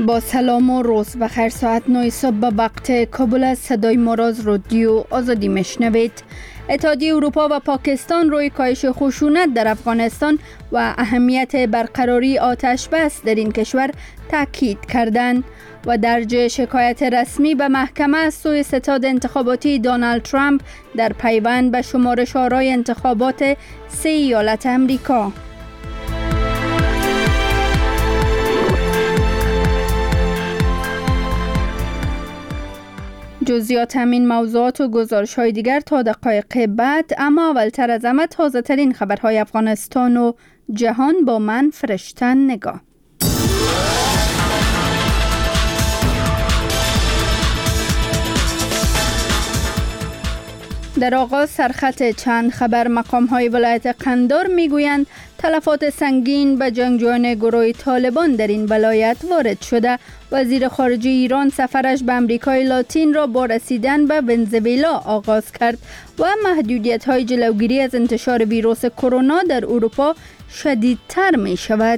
با سلام و روز بخیر. ساعت 9 صبح به وقت کابل از صدای ما را از رادیو آزادی میشنوید. اتحادیه اروپا و پاکستان روی کاهش خشونت در افغانستان و اهمیت برقراری آتش بس در این کشور تاکید کردند و درج شکایت رسمی به محکمه از سوی ستاد انتخاباتی دونالد ترامپ در پیوند به شمارش آرای انتخابات 3 ایالت امریکا. جزئیات همین موضوعات و گزارش‌های دیگر تا دقایق بعد، اما اولتر از همه تازه ترین خبرهای افغانستان و جهان با من فرشتن نگاه. در آغاز سرخط چند خبر. مقام‌های ولایت قندار میگویند تلفات سنگین به جنگجویان گروه طالبان در این ولایت وارد شده. وزیر خارجه ایران سفرش به امریکای لاتین را با رسیدن به ونزوئلا آغاز کرد و محدودیت‌های جلوگیری از انتشار ویروس کرونا در اروپا شدیدتر می شود.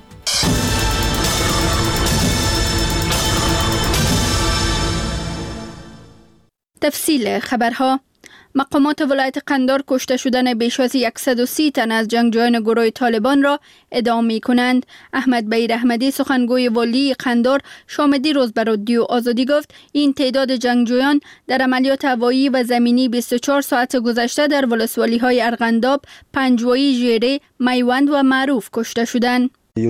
تفصیل خبرها. مقامات ولایت قندار کشته شدن بیش از 130 تن از جنگجویان گروه طالبان را ادامه می کنند. احمد بیر احمدی سخنگوی والی قندار شامدی روز به رادیو آزادی گفت این تعداد جنگجویان در عملیات هوایی و زمینی 24 ساعت گذشته در ولسوالی‌های ارغنداب، پنجوایی، ژیره، میوند و معروف کشته شدند.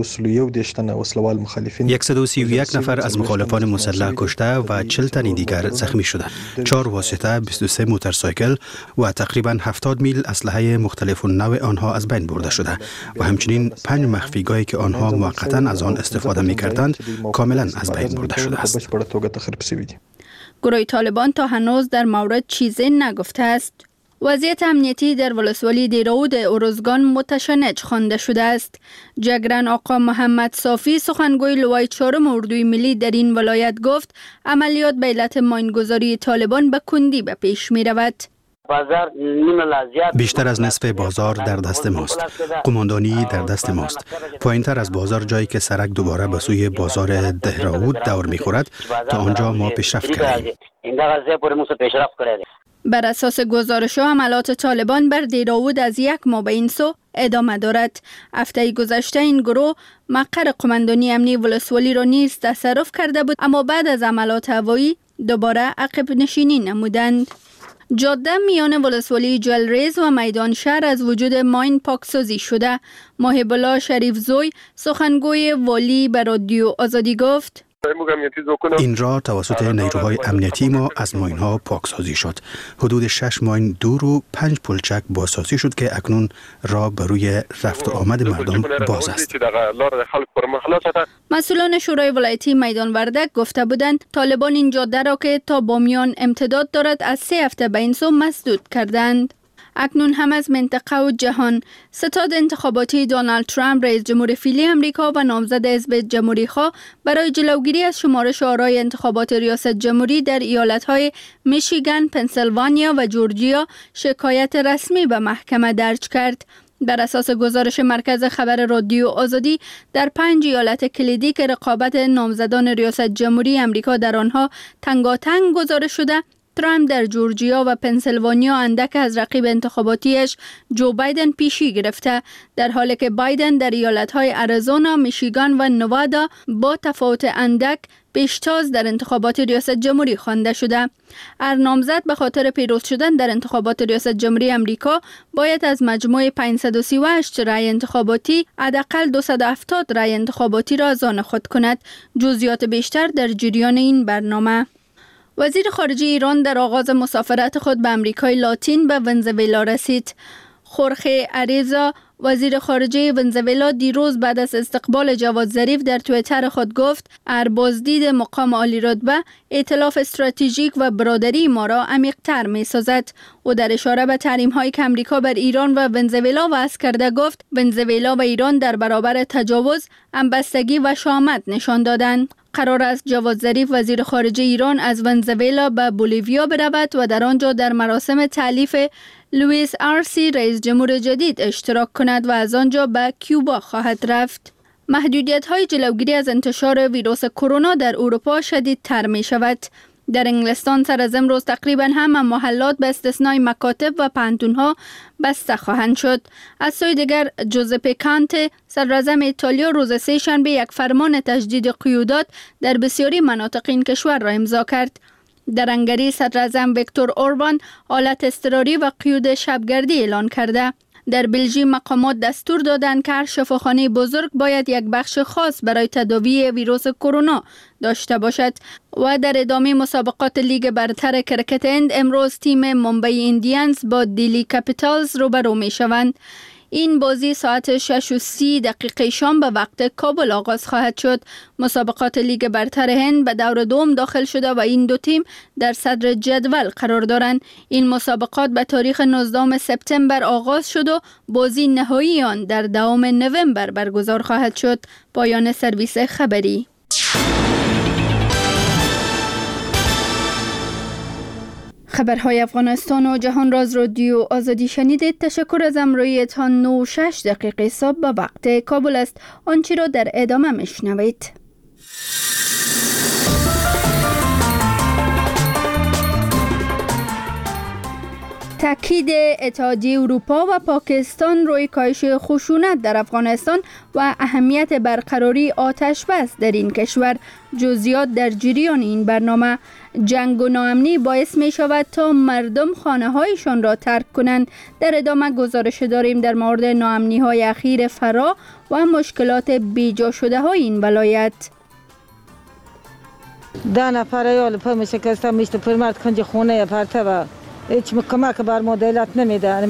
131 نفر از مخالفان مسلح کشته و 40 تن دیگر زخمی شدند. 4 واسطه، 23 موتورسایکل و تقریباً 70 میل اسلحه مختلف و نوع آنها از بین برده شده و همچنین 5 مخفیگاهی که آنها موقتاً از آن استفاده می‌کردند کاملاً از بین برده شده است. گروه طالبان تا هنوز در مورد چیزی نگفته است. وضعیت امنیتی در ولسوالی دیراود ارزگان متشنج خوانده شده است. جگرن آقا محمد صافی سخنگوی لوای 4 اردوی ملی در این ولایت گفت عملیات به علت ماینگذاری طالبان به کندی به پیش می رود. بیشتر از نصف بازار در دست ماست. قماندانی در دست ماست. پایینتر از بازار جایی که سرک دوباره به سوی بازار دهراود دور می خورد تا آنجا ما پیشرفت کردیم. بر اساس گزارش حملات طالبان بر دیراود از 1 ماه به این سو ادامه دارد. هفته گذشته این گروه مقر قماندانی امنی ولسوالی را نیز تصرف کرده بود، اما بعد از حملات هوایی دوباره عقب نشینی نمودند. جاده میان ولسوالی جلریز و میدان شهر از وجود ماین پاکسازی شده. محب الله شریف زوی سخنگوی والی به رادیو آزادی گفت این را توسط نیروهای امنیتی ما از ماین ها پاکسازی شد. حدود 6 ماین دور و 5 پلچک بازسازی شد که اکنون راه بر روی رفت و آمد مردم باز است. مسئولان شورای ولایتی میدان وردک گفته بودند طالبان این جاده را که تا بامیان امتداد دارد از 3 هفته به این سو مسدود کردند. اکنون هم از منطقه و جهان. ستاد انتخاباتی دونالد ترامپ رئیس جمهور فعلی امریکا و نامزد حزب جمهوری‌خواه برای جلوگیری از شمارش آرای انتخابات ریاست جمهوری در ایالت‌های میشیگان، پنسیلوانیا و جورجیا شکایت رسمی به محکمه درج کرد. بر اساس گزارش مرکز خبر رادیو آزادی در 5 ایالت کلیدی که رقابت نامزدان ریاست جمهوری امریکا در آنها تنگاتنگ گزارش شده، ترامپ در جورجیا و پنسیلوانیا اندک از رقیب انتخاباتیش جو بایدن پیشی گرفته، در حالی که بایدن در ایالت‌های اریزونا، میشیگان و نوادا با تفاوت اندک پیشتاز در انتخابات ریاست جمهوری خوانده شده. هر نامزد به خاطر پیروز شدن در انتخابات ریاست جمهوری امریکا باید از مجموع 538 رای انتخاباتی حداقل 270 رای انتخاباتی را از آن خود کند. جزئیات بیشتر در جریان این برنامه. وزیر خارجه ایران در آغاز مسافرت خود به امریکای لاتین به ونزوئلا رسید. خورخه اریزا وزیر خارجه ونزوئلا دیروز بعد از استقبال جواد ظریف در توییتر خود گفت هر بازدید مقام عالی رتبه ائتلاف استراتژیک و برادری ما را عمیق‌تر می‌سازد. او در اشاره به تحریم‌هایی که امریکا بر ایران و ونزوئلا وضع کرده گفت ونزوئلا و ایران در برابر تجاوز همبستگی و شهامت نشان دادند. قرار است جواد ظریف وزیر خارجه ایران از ونزوئلا به بولیویا برود و در آنجا در مراسم تألیف لوئیس آرسی رئیس جمهور جدید اشتراک کند و از آنجا به کیوبا خواهد رفت. محدودیت‌های جلوگیری از انتشار ویروس کرونا در اروپا شدیدتر می شود. در انگلستان سر از امروز تقریباً همه محلات به استثنای مکاتب و پانتون‌ها بسته خواهند شد. از سوی دیگر جوزپه کانته صدراعظم ایتالیا روز سه‌شنبه یک فرمان تجدید قیودات در بسیاری مناطق این کشور را امضا کرد. در هنگری صدراعظم ویکتور اوربان حالت اضطراری و قیود شبگردی اعلان کرده. در بلژیک مقامات دستور دادند که هر شفاخانه بزرگ باید یک بخش خاص برای تداوی ویروس کرونا داشته باشد. و در ادامه مسابقات لیگ برتر کرکت هند امروز تیم ممبئی ایندیانز با دیلی کپیتالز روبرو می شوند. این بازی ساعت 6:30 شام به وقت کابل آغاز خواهد شد. مسابقات لیگ برتر هند به دور دوم داخل شده و این دو تیم در صدر جدول قرار دارند. این مسابقات به تاریخ 19 سپتامبر آغاز شد و بازی نهایی آن در 2 نوامبر برگزار خواهد شد. پایان سرویس خبری. خبرهای افغانستان و جهان راز رادیو آزادی شنیدید. تشکر از همراهیتان. 9:06 صبح به وقت کابل است. آنچه را در ادامه میشنوید. تاکید اتحادیه اروپا و پاکستان روی کاهش خشونت در افغانستان و اهمیت برقراری آتش بس در این کشور. جزئیات در جریان این برنامه. جنگ و ناامنی باعث می شود تا مردم خانه هایشان را ترک کنند. در ادامه گزارش داریم در مورد ناامنی های اخیر فرا و مشکلات بیجا شده های این ولایت. 10 نفر یال پا می شکسته میشته پرمرد کنج خونه پرته و هیچ کمک بر ما دولت نمیده.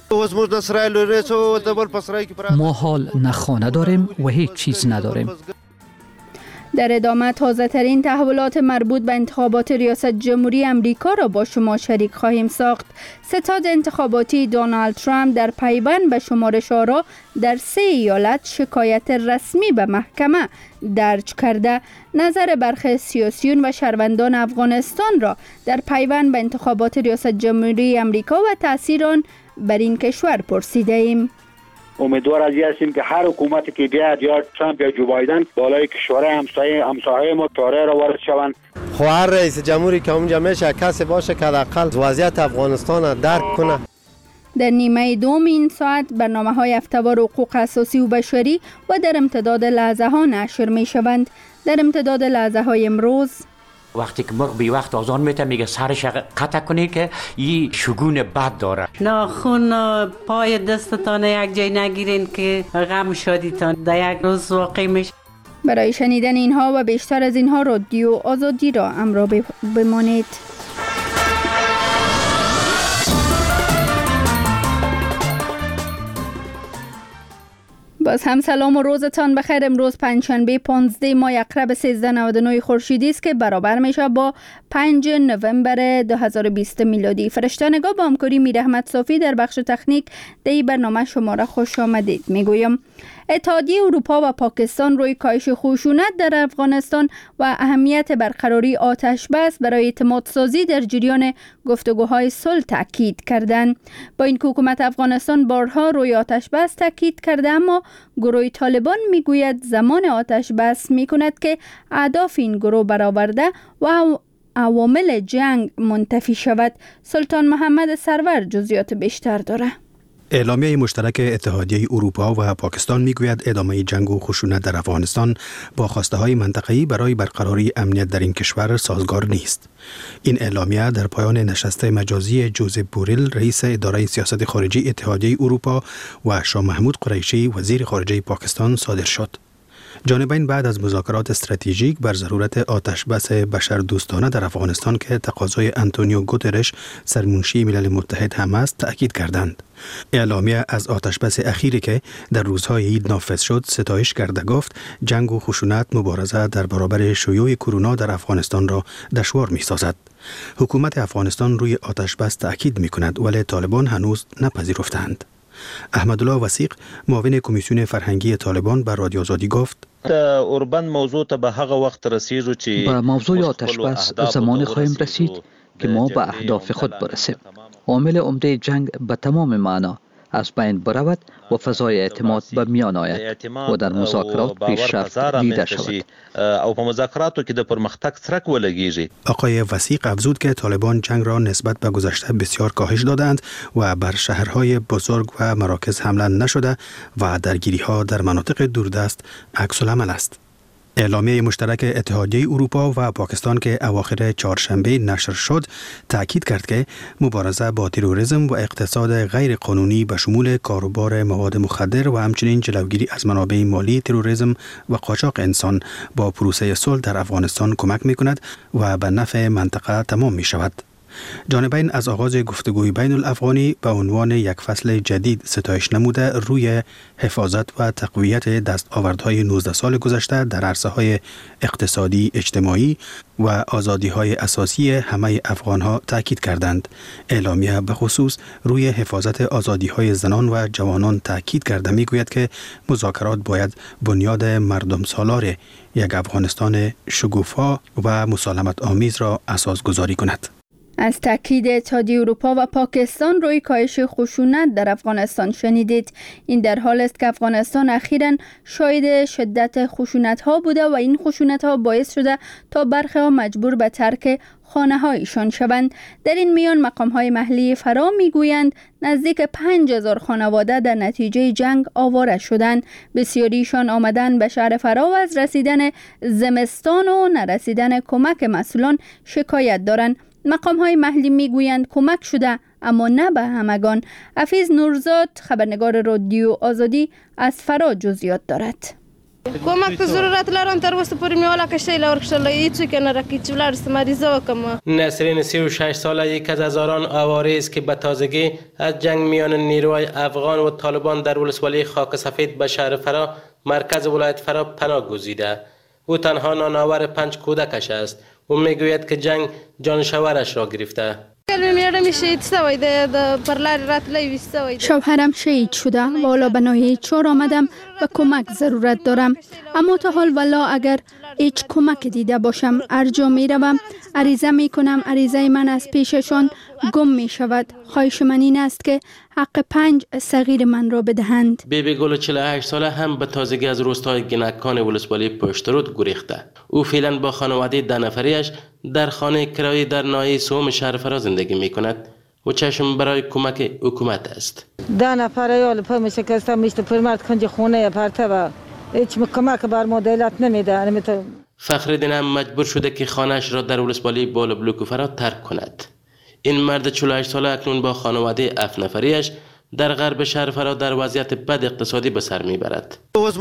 ما حال نه خانه داریم و هیچ چیز نداریم. در ادامه تازه ترین تحولات مربوط به انتخابات ریاست جمهوری امریکا را با شما شریک خواهیم ساخت. ستاد انتخاباتی دونالد ترامپ در پیوند به شمارش آرا در 3 ایالت شکایت رسمی به محکمه درج کرده. نظر برخی سیاسیون و شهروندان افغانستان را در پیوند به انتخابات ریاست جمهوری امریکا و تأثیر آن بر این کشور پرسیده ایم. امیدوار از این هستیم که هر حکومتی که بیاد یا ترامپ یا جو بایدن بالای کشورهای همسایه ما طاره را وارد شوند. هر رئیس جمهوری که اونجا میشه کسی باشه که حداقل وضعیت افغانستان را درک کنه. در نیمه دوم این ساعت برنامه‌های هفته‌وار حقوق اساسی و بشری و در امتداد لحظه ها نشر می شوند. در امتداد لحظه های امروز وقتی که مرغ بی وقت آزان میته میگه سرش قطع کنی که این شگون بد داره. ناخون پای دستتان یک جای نگیرین که غم شدیتان در یک روز واقع میشه. برای شنیدن اینها و بیشتر از اینها رادیو آزادی را همراه بمانید. باز هم سلام و روزتان بخیر. امروز پنجشنبه 15 ماه اقرب 1399 خورشیدی است که برابر میشه با 5 نوامبر 2020 میلادی. فرشته نگاه با همکاری میر احمد صافی در بخش تکنیک در برنامه شما را خوش آمدید میگویم. اتحادیه اروپا و پاکستان روی کاهش خشونت در افغانستان و اهمیت برقراری آتش بس برای اعتماد سازی در جریان گفتگوهای صلح تاکید کردند. با این که حکومت افغانستان بارها روی آتش بس تاکید کرده، اما گروه طالبان میگوید زمان آتش بس میکند که اهداف این گروه برآورده و عوامل جنگ منتفی شود. سلطان محمد سرور جزئیات بیشتر داره. اعلامیه مشترک اتحادیه اروپا و پاکستان میگوید ادامه جنگ و خشونت در افغانستان با خواسته های منطقه‌ای برای برقراری امنیت در این کشور سازگار نیست. این اعلامیه در پایان نشست مجازی جوزپ بوریل رئیس اداره سیاست خارجی اتحادیه اروپا و شاه محمود قریشی وزیر خارجه پاکستان صادر شد. جانبین بعد از مذاکرات استراتژیک بر ضرورت آتش بس بشردوستانه در افغانستان که تقاضای آنتونیو گوترش سرمنشی ملل متحد هم است تأکید کردند. اعلامیه از آتش بس اخیری که در روزهای عید نافذ شد ستایش کرده گفت جنگ و خشونت مبارزه در برابر شیوع کرونا در افغانستان را دشوار می سازد. حکومت افغانستان روی آتش بس تأکید می کند ولی طالبان هنوز نپذیرفتند. احمدالله وثیق معاون کمیسیون فرهنگی طالبان بر رادیو آزادی گفت اوربند موضوع ته به هغه وخت رسیږو چې به موضوع آتش بس زمان خواهیم رسید که ما به اهداف خود برسیم. عامل عمده جنگ به تمام معنا از بین برود و فضای اعتماد به میان آید و در مذاکرات پیشرفت دیده شود. او په مذاکراتو کې د پرمختګ څرک ولګیږي. آقای وثیق افزود که طالبان جنگ را نسبت به گذشته بسیار کاهش دادند و بر شهرهای بزرگ و مراکز حمله نشده و درگیری‌ها در مناطق دوردست عکس العمل است. اعلامیه مشترک اتحادیه اروپا و پاکستان که اواخر چهارشنبه نشر شد تاکید کرد که مبارزه با تروریسم و اقتصاد غیر قانونی به شمول کاروبار مواد مخدر و همچنین جلوگیری از منابع مالی تروریسم و قاچاق انسان با پروسه صلح در افغانستان کمک می‌کند و به نفع منطقه تمام می‌شود. جانبین از آغاز گفتگوی بین الافغانی به عنوان یک فصل جدید ستایش نموده روی حفاظت و تقویت دستاوردهای 19 سال گذشته در عرصه‌های اقتصادی، اجتماعی و آزادی‌های اساسی همه افغان‌ها تاکید کردند. اعلامیه به خصوص روی حفاظت آزادی‌های زنان و جوانان تاکید کرده می‌گوید که مذاکرات باید بنیاد مردم سالار یک افغانستان شکوفا و مسالمت آمیز را اساس گذاری کند. از تاکید اتحادیه اروپا و پاکستان روی کاهش خشونت در افغانستان شنیدید. این در حال است که افغانستان اخیراً شاهد شدت خشونت‌ها بوده و این خشونت‌ها باعث شده تا برخی‌ها مجبور به ترک خانه‌هایشان شوند. در این میان مقام‌های محلی فرا می‌گویند نزدیک 5000 خانواده در نتیجه جنگ آواره شدند. بسیاریشان آمدن به شهر فرا و از رسیدن زمستان و نرسیدن کمک مسئولان شکایت دارند. مقام‌های محلی میگویند کمک شده اما نه به همگان. حفیظ نورزاد خبرنگار رادیو آزادی از فرا جزئیات دارد. کمک ضرورت لرم تر وسته پوری میواله کشته لور کشته هیڅ کنه راکی چې ولر مریضه وکم. نسرین 36 ساله یک از هزاران آواره است که به تازگی از جنگ میان نیروهای افغان و طالبان در ولسوالی خاک سفید به شهر فرا مرکز ولایت فرا پناه گزیده. او تنها نانآور 5 کودکش است. او میگوید که جنگ جانشاورش را گرفته. شوهرم شهید شده و حالا به ناحیه 4 آمدم و کمک ضرورت دارم. اما تا حال والا اگر هیچ کمک دیده باشم هر جا می روم عریضه می کنم، عریضه من از پیششان گم می شود. خواهش من این است که حق 5 صغیر من را بدهند. بیبی گل 48 ساله هم به تازگی از روستای گنکان ولسوالی پشترود گریخته. او فعلا با خانواده 10 نفریش در خانه کرایی در ناحیه سوم شهر فرا زندگی می کند و چشم برای کمک حکومت است. 10 نفر یال پا شکسته میشته پرمرد کنج خونه پرته و هیچ کمک بر ما دولت نمیده. فخرالدین هم مجبور شده که خانه‌اش را در ولسوالی بالا بلوک فرا ترک کند. این مرد 48 ساله اکنون با خانواده 7 نفریش در غرب شهر فرا در وضعیت بد اقتصادی به سر میبرد.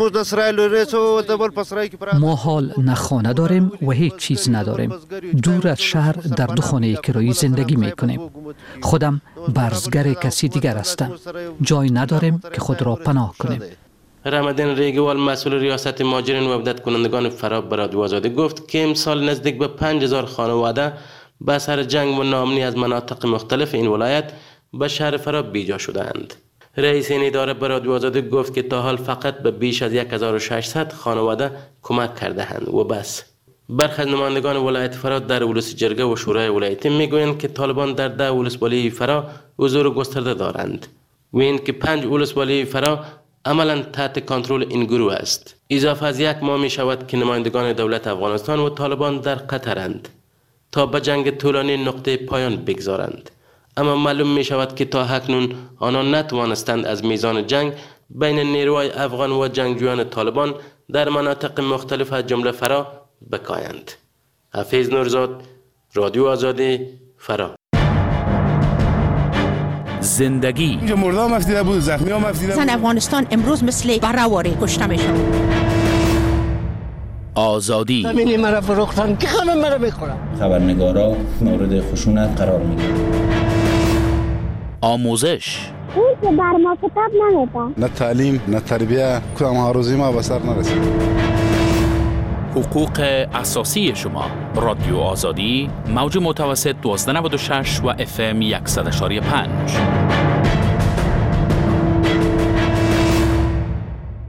ما حال نه خانه داریم و هیچ چیز نداریم. دور از شهر در 2 خانه کرایی زندگی میکنیم. خودم برزگر کسی دیگر هستم. جای نداریم که خود را پناه کنیم. رمضان ریگوال مسئول ریاست مهاجرین و عودت کنندگان فرا به رادیو آزادی گفت که امسال نزدیک به 5000 خانواده به اثر جنگ و ناامنی از مناطق مختلف این ولایت به شهر فرا بیجا شدند. رئیس این اداره به رادیو آزادی گفت که تا حال فقط به بیش از 1600 خانواده کمک کرده‌اند و بس. برخی از نمایندگان ولایت فرا در ولس جرگه و شورای ولایتی میگویند که طالبان در 10 ولسوالی فرا حضور گسترده دارند و این که 5 ولسوالی فرا عملا تحت کنترل این گروه است. اضافه از 1 ماه می شود که نمایندگان دولت افغانستان و طالبان در قطرند تا به جنگ طولانی نقطه پایان بگذارند. اما معلوم می شود که تا اکنون آنان نتوانستند از میزان جنگ بین نیروهای افغان و جنگجویان طالبان در مناطق مختلف از جمله فرا بکایند. حفیظ نورزاد، رادیو آزادی، فرا. زندگی مردم افتیده بود، زخمی هم افتیده بود. زن افغانستان امروز مثل برهواری کشته میشن. آزادی زمینی مرا فروختن که همه مرا میخورن. خبرنگارا مورد خشونت قرار میگیرن. آموزش اون که بر ما کتاب نمیده. نه تعلیم نه تربیه کدام آرزوی ما به سر نرسید. حقوق اساسی شما. رادیو آزادی موج متوسط 1296 و FM 100.5.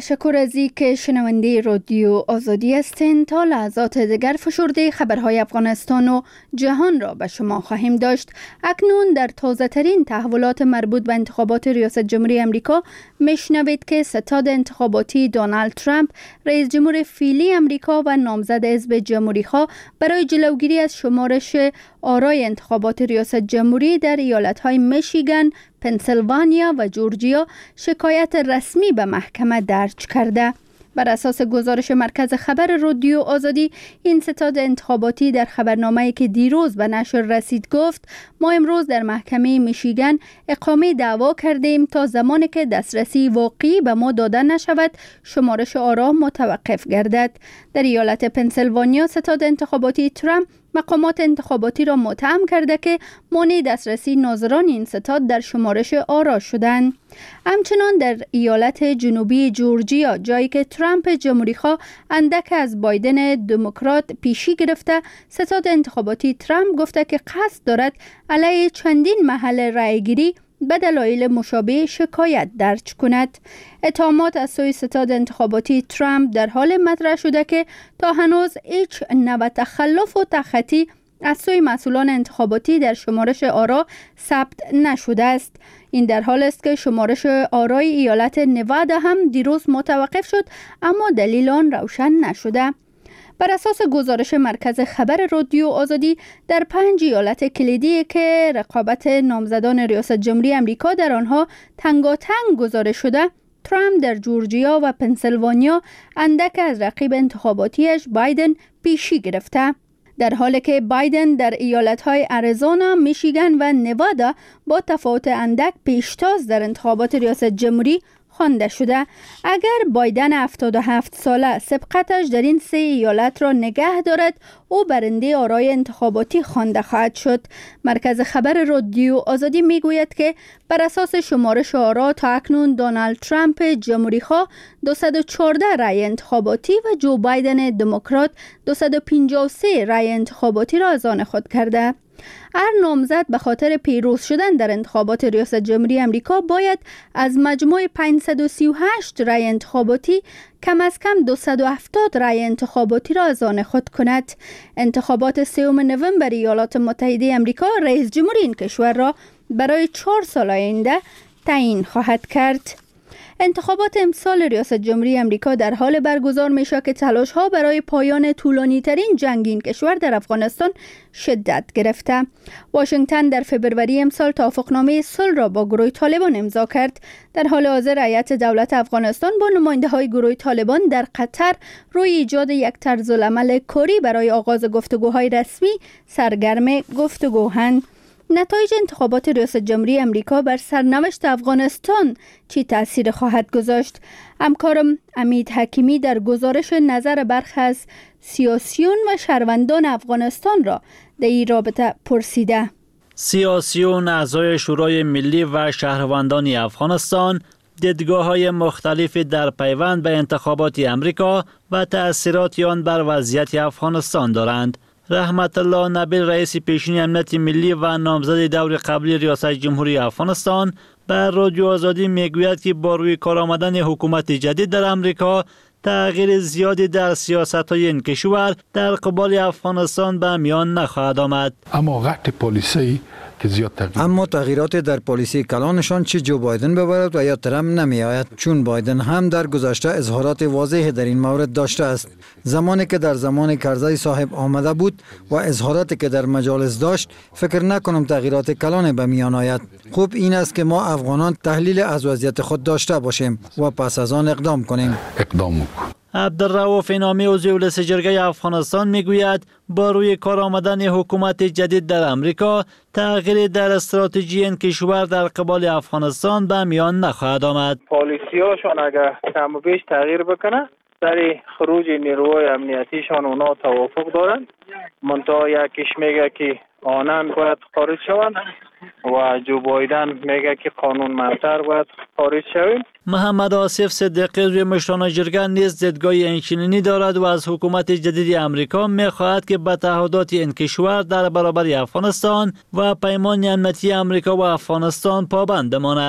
تشکر از اینکه شنونده رادیو آزادی هستین. تا لحظات دیگر فشرده خبرهای افغانستان و جهان را به شما خواهیم داشت. اکنون در تازه ترین تحولات مربوط به انتخابات ریاست جمهوری امریکا میشنوید که ستاد انتخاباتی دونالد ترامپ رئیس جمهور فعلی امریکا و نامزد حزب جمهوری‌خواه برای جلوگیری از شمارش آرای انتخابات ریاست جمهوری در ایالت‌های میشیگان، پنسیلوانیا و جورجیا شکایت رسمی به محکمه درج کرده. بر اساس گزارش مرکز خبر رادیو آزادی، این ستاد انتخاباتی در خبرنامه‌ای که دیروز به نشر رسید گفت: ما امروز در محکمه میشیگان اقامه دعوا کردیم تا زمانی که دسترسی واقعی به ما داده نشود شمارش آرا متوقف گردد. در ایالت پنسیلوانیا ستاد انتخاباتی ترامپ مقامات انتخاباتی را متهم کرده که مانع دسترسی ناظران این ستاد در شمارش آرا شدند. همچنان در ایالت جنوبی جورجیا، جایی که ترامپ جمهوری‌خواه اندک از بایدن دموکرات پیشی گرفته، ستاد انتخاباتی ترامپ گفته که قصد دارد علیه چندین محل رأیگیری به دلایل مشابه شکایت درج کند. اتهامات از سوی ستاد انتخاباتی ترامپ در حال مطرح شده که تا هنوز هیچ نوع تخلف و تخطی از سوی مسئولان انتخاباتی در شمارش آرا ثبت نشده است. این در حال است که شمارش آرای ایالت نوادا هم دیروز متوقف شد، اما دلیل آن روشن نشده. بر اساس گزارش مرکز خبر رادیو آزادی، در 5 ایالت کلیدی که رقابت نامزدان ریاست جمهوری امریکا در آنها تنگاتنگ گزارش شده، ترامپ در جورجیا و پنسیلوانیا اندک از رقیب انتخاباتیش بایدن پیشی گرفته، در حالی که بایدن در ایالت‌های اریزونا، میشیگان و نوادا با تفاوت اندک پیشتاز در انتخابات ریاست جمهوری خوانده شده. اگر بایدن 77 ساله سبقتش در این 3 ایالت را نگه دارد، او برنده آرای انتخاباتی خوانده خواهد شد. مرکز خبر رادیو آزادی میگوید که بر اساس شمارش آرا تا اکنون دونالد ترامپ جمهوری‌خواه 214 رای انتخاباتی و جو بایدن دموکرات 253 رای انتخاباتی را از آن خود کرده. هر نامزد به خاطر پیروز شدن در انتخابات ریاست جمهوری امریکا باید از مجموع 538 رای انتخاباتی کم از کم 270 رای انتخاباتی را از آن خود کند. انتخابات 3 نوامبر ایالات متحده امریکا رئیس جمهور این کشور را برای 4 سال آینده تعیین خواهد کرد. انتخابات امسال ریاست جمهوری امریکا در حال برگزار میشه که تلاش‌ها برای پایان طولانی ترین جنگ این کشور در افغانستان شدت گرفته. واشنگتن در فبروری امسال توافقنامه صلح را با گروه طالبان امضا کرد. در حال حاضر هیئت دولت افغانستان با نماینده‌های گروه طالبان در قطر روی ایجاد یک طرزالعمل کاری برای آغاز گفتگوهای رسمی سرگرم گفتگوهند. نتایج انتخابات ریاست جمهوری امریکا بر سرنوشت افغانستان چی تأثیر خواهد گذاشت؟ همکارم امید حکیمی در گزارش نظر برخی از سیاسیون و شهروندان افغانستان را در این رابطه پرسیده. سیاسیون، اعضای شورای ملی و شهروندان افغانستان دیدگاه‌های مختلفی در پیوند به انتخابات امریکا و تأثیرات آن بر وضعیت افغانستان دارند. رحمت الله نبیل، رئیس پیشین امنیت ملی و نامزد دور قبلی ریاست جمهوری افغانستان، بر رادیو آزادی میگوید که با روی کار آمدن حکومت جدید در امریکا تغییر زیادی در سیاست‌های این کشور در قبال افغانستان به میان نخواهد آمد. اما تغییرات در پالیسی کلانشان چه جو بایدن ببرد و یا ترامپ نمی آید، چون بایدن هم در گذشته اظهارات واضح در این مورد داشته است. زمانی که در زمان کرزی صاحب آمده بود و اظهاراتی که در مجالس داشت، فکر نکنم تغییرات کلان به میان آید. خوب این است که ما افغانان تحلیل از وضعیت خود داشته باشیم و پس از آن اقدام کنیم. عبدالرؤوف نامی عضو مجلس جرگه افغانستان میگوید با روی کار آمدن حکومت جدید در امریکا تغییر در استراتژی این کشور در قبال افغانستان به میان نخواهد آمد. پالیسیاشون اگر کم و بیش تغییر بکنه، در خروج نیروهای امنیتیشان اونا توافق دارن، منتها یکیش میگه که آنان باید خارج شوند و جو بایدن میگه که قانون منتر باید خارج شویم. محمد آصف صدیقی روی مشران جرگه نیز دیدگاه اینچنینی دارد و از حکومت جدید امریکا میخواهد که به تعهدات این کشور در برابر افغانستان و پیمان امنیتی امریکا و افغانستان پابند بماند.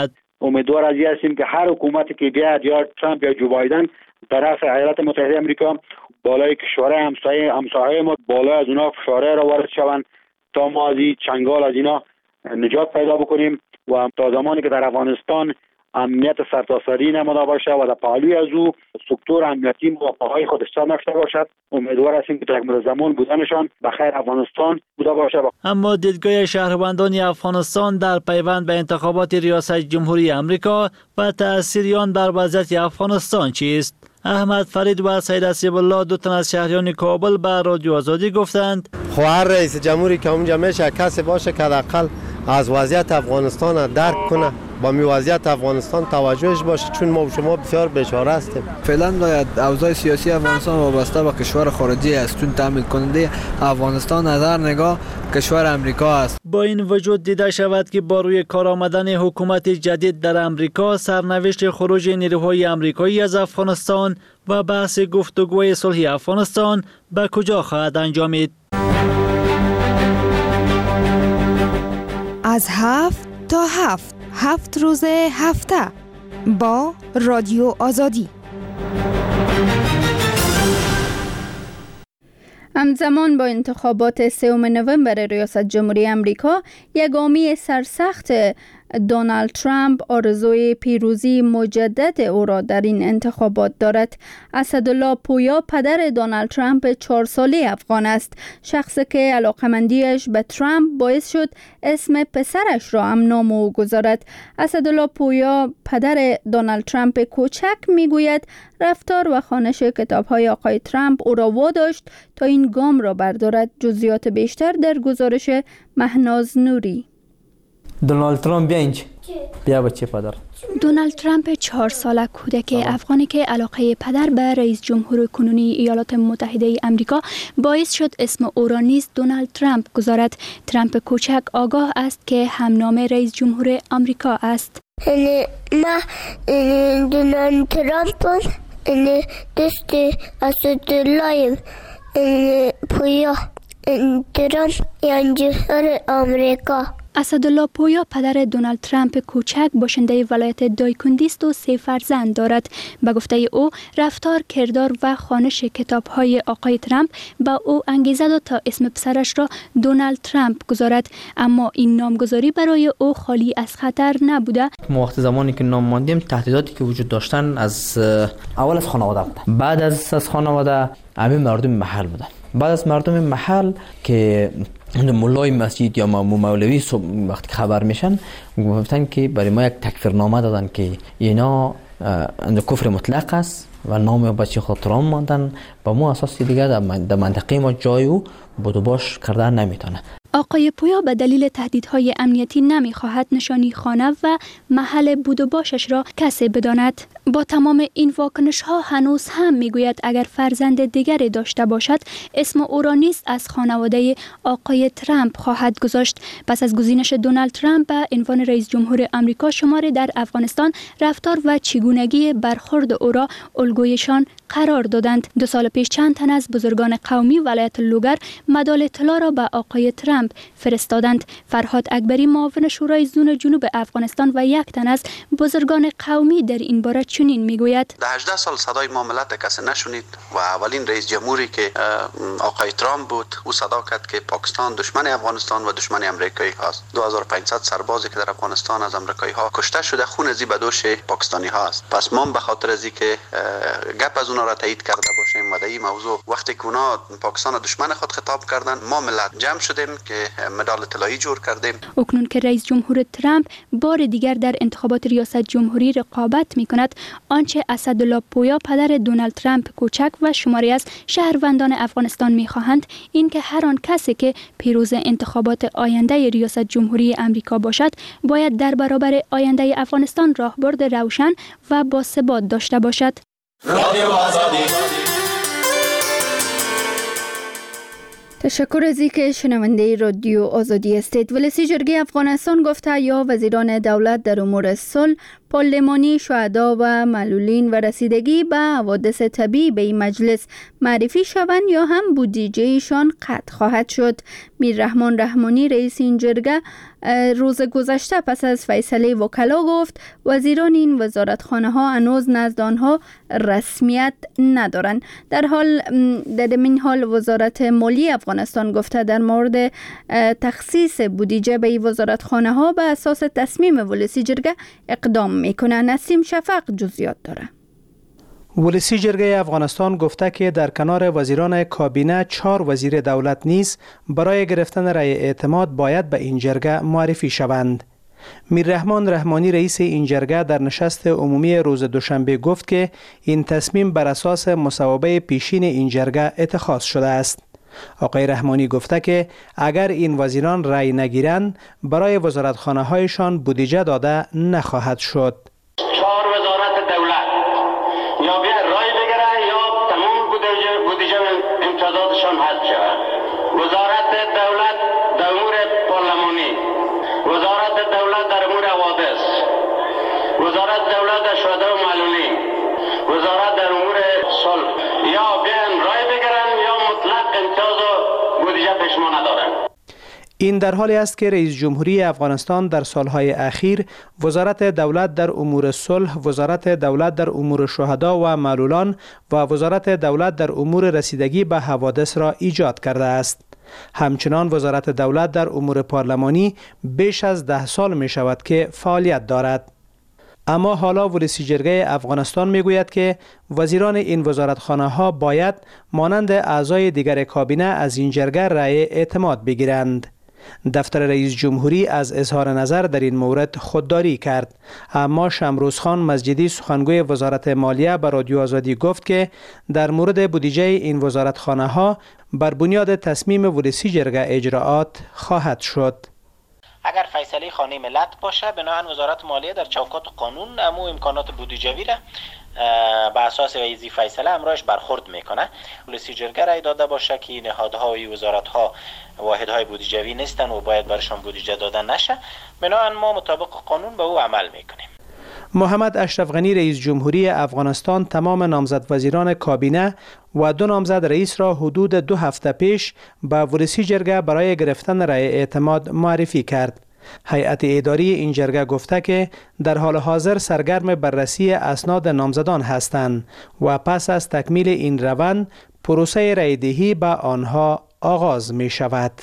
امیدوار از این هستیم که هر حکومتی که بیاد یا ترامپ یا جو بایدن طرف ایالات متحده آمریکا بالای کشورهای همسایه ما بالای از اونا فشاره را وارد شوند تا ما از این چنگال از اینا نجات پیدا بکنیم و تا زمانی که در افغانستان امنیت سرتاسری نموده باشه و در پهلوی از او سکتور امنیتی موفقهای خودش نشته باشد امیدوار هستیم که در مدت زمان بودنشان به خیر افغانستان بوده باشه. اما دیدگاه شهروندان افغانستان در پیوند به انتخابات ریاست جمهوری آمریکا و تأثیر آن بر وضعیت افغانستان چیست؟ احمد فرید و سید اسیب الله دو تن از شهریان کابل به رادیو آزادی گفتند هر رئیس جمهوری که اونجا میشه کسی باشه که حداقل از وضعیت افغانستان درک کنه با وضعیت افغانستان توجهش باشه چون ما شما بسیار بیچاره هستیم. فعلا باید اوضاع سیاسی افغانستان وابسته به کشور خارجی است چون تامین کننده افغانستان از هر نگاه کشور امریکا است. با این وجود دیده شود که با روی کار آمدن حکومت جدید در امریکا سرنوشت خروج نیروهای امریکایی از افغانستان و بحث گفتگوی صلح افغانستان به کجا خواهد انجامید؟ از 7 تا 7 روز هفته با رادیو آزادی. همزمان با انتخابات 3 نوامبر ریاست جمهوری آمریکا، یگامی سرسخت دونالد ترامپ آرزوی پیروزی مجدد او را در این انتخابات دارد. اسدالله پویا پدر دونالد ترامپ 4 ساله افغان است، شخصی که علاقمندیش به ترامپ باعث شد اسم پسرش را هم نام او گذارد. اسدالله پویا پدر دونالد ترامپ کوچک میگوید رفتار و خوانش کتاب‌های آقای ترامپ او را واداشت تا این گام را بردارد. جزئیات بیشتر در گزارش مهناز نوری. دونالد ترامپ بیا بچه پدر. دونالد ترامپ 4 ساله کودک افغانی که علاقه پدر به رئیس جمهور کنونی ایالات متحده آمریکا باعث شد اسم او را نیز دونالد ترامپ گذارد. ترامپ کوچک آگاه است که همنام رئیس جمهور آمریکا است. ما دونالد ترامپ دوست اسدالله پویا ترامپ یعنی جمهور آمریکا. اسدالله پویا پدر دونالد ترامپ کوچک باشنده ولایت دایکندی است و 3 فرزند دارد. به گفته او رفتار، کردار و خوانش کتاب‌های آقای ترامپ به او انگیزه داد تا اسم پسرش را دونالد ترامپ گذارد، اما این نامگذاری برای او خالی از خطر نبوده. ما وقت زمانی که نام ماندیم تهدیداتی که وجود داشتن از اول از خانواده بودن، بعد از خانواده همین مردم محل بودن. بعد از مردم محل که مولای مسجد یا مولوی وقتی خبر میشن گفتن که برای ما یک تکفیرنامه دادن که اینا کفر مطلق است و نام بچه خود ترامپ ماندن. با ما اساس دیگه در منطقه ما جای او بود و باش کردن نمیتونه. آقای پویا به دلیل تهدیدهای امنیتی نمیخواهد نشانی خانه و محل بود و باشش را کسی بداند. با تمام این واکنش ها هنوز هم میگوید اگر فرزند دیگری داشته باشد اسم او را نیز از خانواده آقای ترامپ خواهد گذاشت. پس از گزینش دونالد ترامپ به عنوان رئیس جمهور آمریکا، شماری در افغانستان رفتار و چگونگی برخورد او را الگویشان قرار دادند. 2 سال پیش چند تن از بزرگان قومی ولایت لوگر مدال طلا را به آقای ترامپ فرستادند. فرهاد اکبری معاون شورای زون جنوب افغانستان و یک تن از بزرگان قومی در این باره چنین میگوید: در 18 سال صدای ما ملت کسی نشنید و اولین رئیس جمهوری که آقای ترامپ بود او صدا کرد که پاکستان دشمن افغانستان و دشمن امریکایی هست. 2500 سربازی که در افغانستان از امریکایی ها کشته شده خون ازی به دوش پاکستانی ها است. پس ما به خاطر ازی که گپ از اونا را تایید کرده باشیم و در این موضوع وقتی که اونا پاکستان دشمن خود خطاب کردن ما ملت جمع شدیم که مدال طلایی جور کردیم. اکنون که رئیس جمهور ترامپ بار دیگر در انتخابات ریاست جمهوری رقابت میکند، آنچه اسدالله پویا پدر دونالد ترامپ کوچک و شماری از شهروندان افغانستان میخواهند این که هر آن کسی که پیروز انتخابات آینده ریاست جمهوری آمریکا باشد باید در برابر آینده افغانستان راهبرد روشن و باثبات داشته باشد. رادیو آزادی. تشکر از اینکه شنونده رادیو آزادی هستید. ولسی جرگه افغانستان گفته یا وزیران دولت در امور صلح پارلمانی شهدا و معلولین و رسیدگی به حوادث طبیعی به این مجلس معرفی شوند یا هم بودجهشان قطع خواهد شد. میررحمان رحمانی رئیس این جرگه روز گذشته پس از فیصله وکلا گفت وزیران این وزارتخانه ها هنوز نزد آنها رسمیت ندارند. در این حال وزارت مالیه افغانستان گفته در مورد تخصیص بودجه به این وزارتخانه ها به اساس تصمیم ولسی جرگه اقدام میکنه. نسیم شفق جزئیات داره. ولسی جرگه افغانستان گفته که در کنار وزیران کابینه 4 وزیر دولت نیز برای گرفتن رأی اعتماد باید به این جرگه معرفی شوند. میررحمان رحمانی رئیس این جرگه در نشست عمومی روز دوشنبه گفت که این تصمیم بر اساس مصوبه پیشین این جرگه اتخاذ شده است. آقای رحمانی گفته که اگر این وزیران رأی نگیرند برای وزارتخانه هایشان بودجه داده نخواهد شد. 4 وزارت دولت یا بیا رای بگیره یا تمام بودجه امتیازاتشان حذف شود. وزارت دولت در امور پارلمانی، وزارت دولت در امور حوادث، وزارت دولت در شهدا و معلولین، وزارت در امور صلح یا بیان رای بگیرن یا مطلق امتیاز و بودجه پیشما ندارن. این در حالی است که رئیس جمهوری افغانستان در سالهای اخیر وزارت دولت در امور صلح، وزارت دولت در امور شهدا و معلولان و وزارت دولت در امور رسیدگی به حوادث را ایجاد کرده است. همچنان وزارت دولت در امور پارلمانی بیش از 10 سال می شود که فعالیت دارد. اما حالا ولسی جرگه افغانستان می گوید که وزیران این وزارتخانه ها باید مانند اعضای دیگر کابینه از این جرگه رأی اعتماد بگیرند. دفتر رئیس جمهوری از اظهار نظر در این مورد خودداری کرد، اما شمروزخان مسجدی سخنگوی وزارت مالیه به رادیو آزادی گفت که در مورد بودجه این وزارتخانه ها بر بنیاد تصمیم ولسی جرگه اجراعات خواهد شد. اگر فیصله خانه ملت باشه بنابراین وزارت مالیه در چوکات قانون امو امکانات بودجوی را به اساس ویزی فیصله امرایش برخورد میکنه. ولسی جرگه رای داده باشه که نهادها و وزارتها واحدهای بودجوی نیستن و باید برشان بودجه دادن نشه، بنابراین ما مطابق قانون به او عمل میکنیم. محمد اشرف غنی رئیس جمهوری افغانستان تمام نامزد وزیران کابینه و 2 نامزد رئیس را حدود 2 هفته پیش به ولسی جرگه برای گرفتن رأی اعتماد معرفی کرد. هیئت اداری این جرگه گفته که در حال حاضر سرگرم بررسی اسناد نامزدان هستند و پس از تکمیل این روند پروسه رأی دهی به آنها آغاز می شود.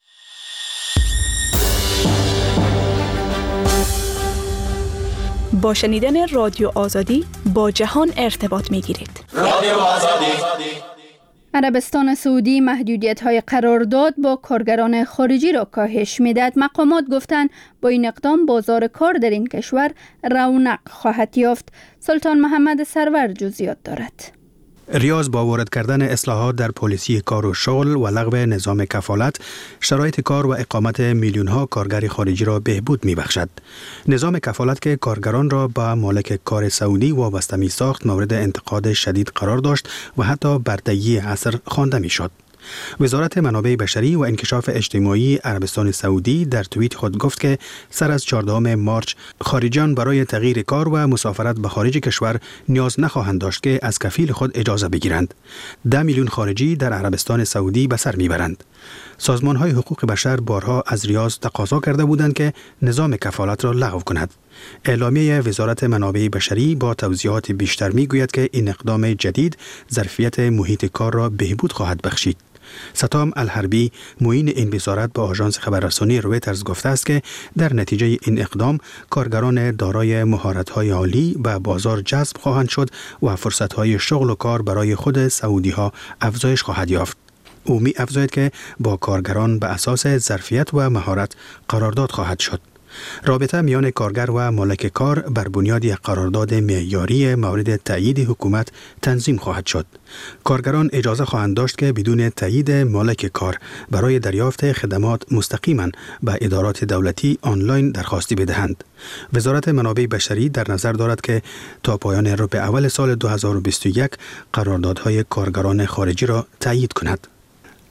با شنیدن رادیو آزادی با جهان ارتباط می گیرید. رادیو آزادی. عربستان سعودی محدودیت‌های قرارداد با کارگران خارجی را کاهش می‌دهد. مقامات گفتند با این اقدام بازار کار در این کشور رونق خواهد یافت. سلطان محمد سرور جزئیات دارد. ریاض با وارد کردن اصلاحات در پالیسی کار و شغل و لغو نظام کفالت، شرایط کار و اقامت میلیون‌ها کارگر خارجی را بهبود می‌بخشد. نظام کفالت که کارگران را با مالک کار سعودی وابسته می‌ساخت مورد انتقاد شدید قرار داشت و حتی بردهی عصر خوانده می‌شد. وزارت منابع بشری و انکشاف اجتماعی عربستان سعودی در توییت خود گفت که سر از 14 مارچ خارجیان برای تغییر کار و مسافرت به خارج کشور نیاز نخواهند داشت که از کفیل خود اجازه بگیرند. 10 میلیون خارجی در عربستان سعودی به سر میبرند. سازمان‌های حقوق بشر بارها از ریاض تقاضا کرده بودند که نظام کفالت را لغو کند. اعلامیه وزارت منابع بشری با توضیحات بیشتر میگوید که این اقدام جدید ظرفیت محیط کار را بهبود خواهد بخشید. ستام الحربی معین این وزارت با آژانس خبررسانی رویترز گفته است که در نتیجه این اقدام کارگران دارای مهارت‌های عالی به بازار جذب خواهند شد و فرصت‌های شغل و کار برای خود سعودی‌ها افزایش خواهد یافت. او می افزاید که با کارگران به اساس ظرفیت و مهارت قرارداد خواهد شد. رابطه میان کارگر و مالک کار بر بنیاد یک قرارداد معیاری مورد تأیید حکومت تنظیم خواهد شد. کارگران اجازه خواهند داشت که بدون تأیید مالک کار برای دریافت خدمات مستقیما به ادارات دولتی آنلاین درخواستی بدهند. وزارت منابع بشری در نظر دارد که تا پایان ربع اول سال 2021 قراردادهای کارگران خارجی را تأیید کند.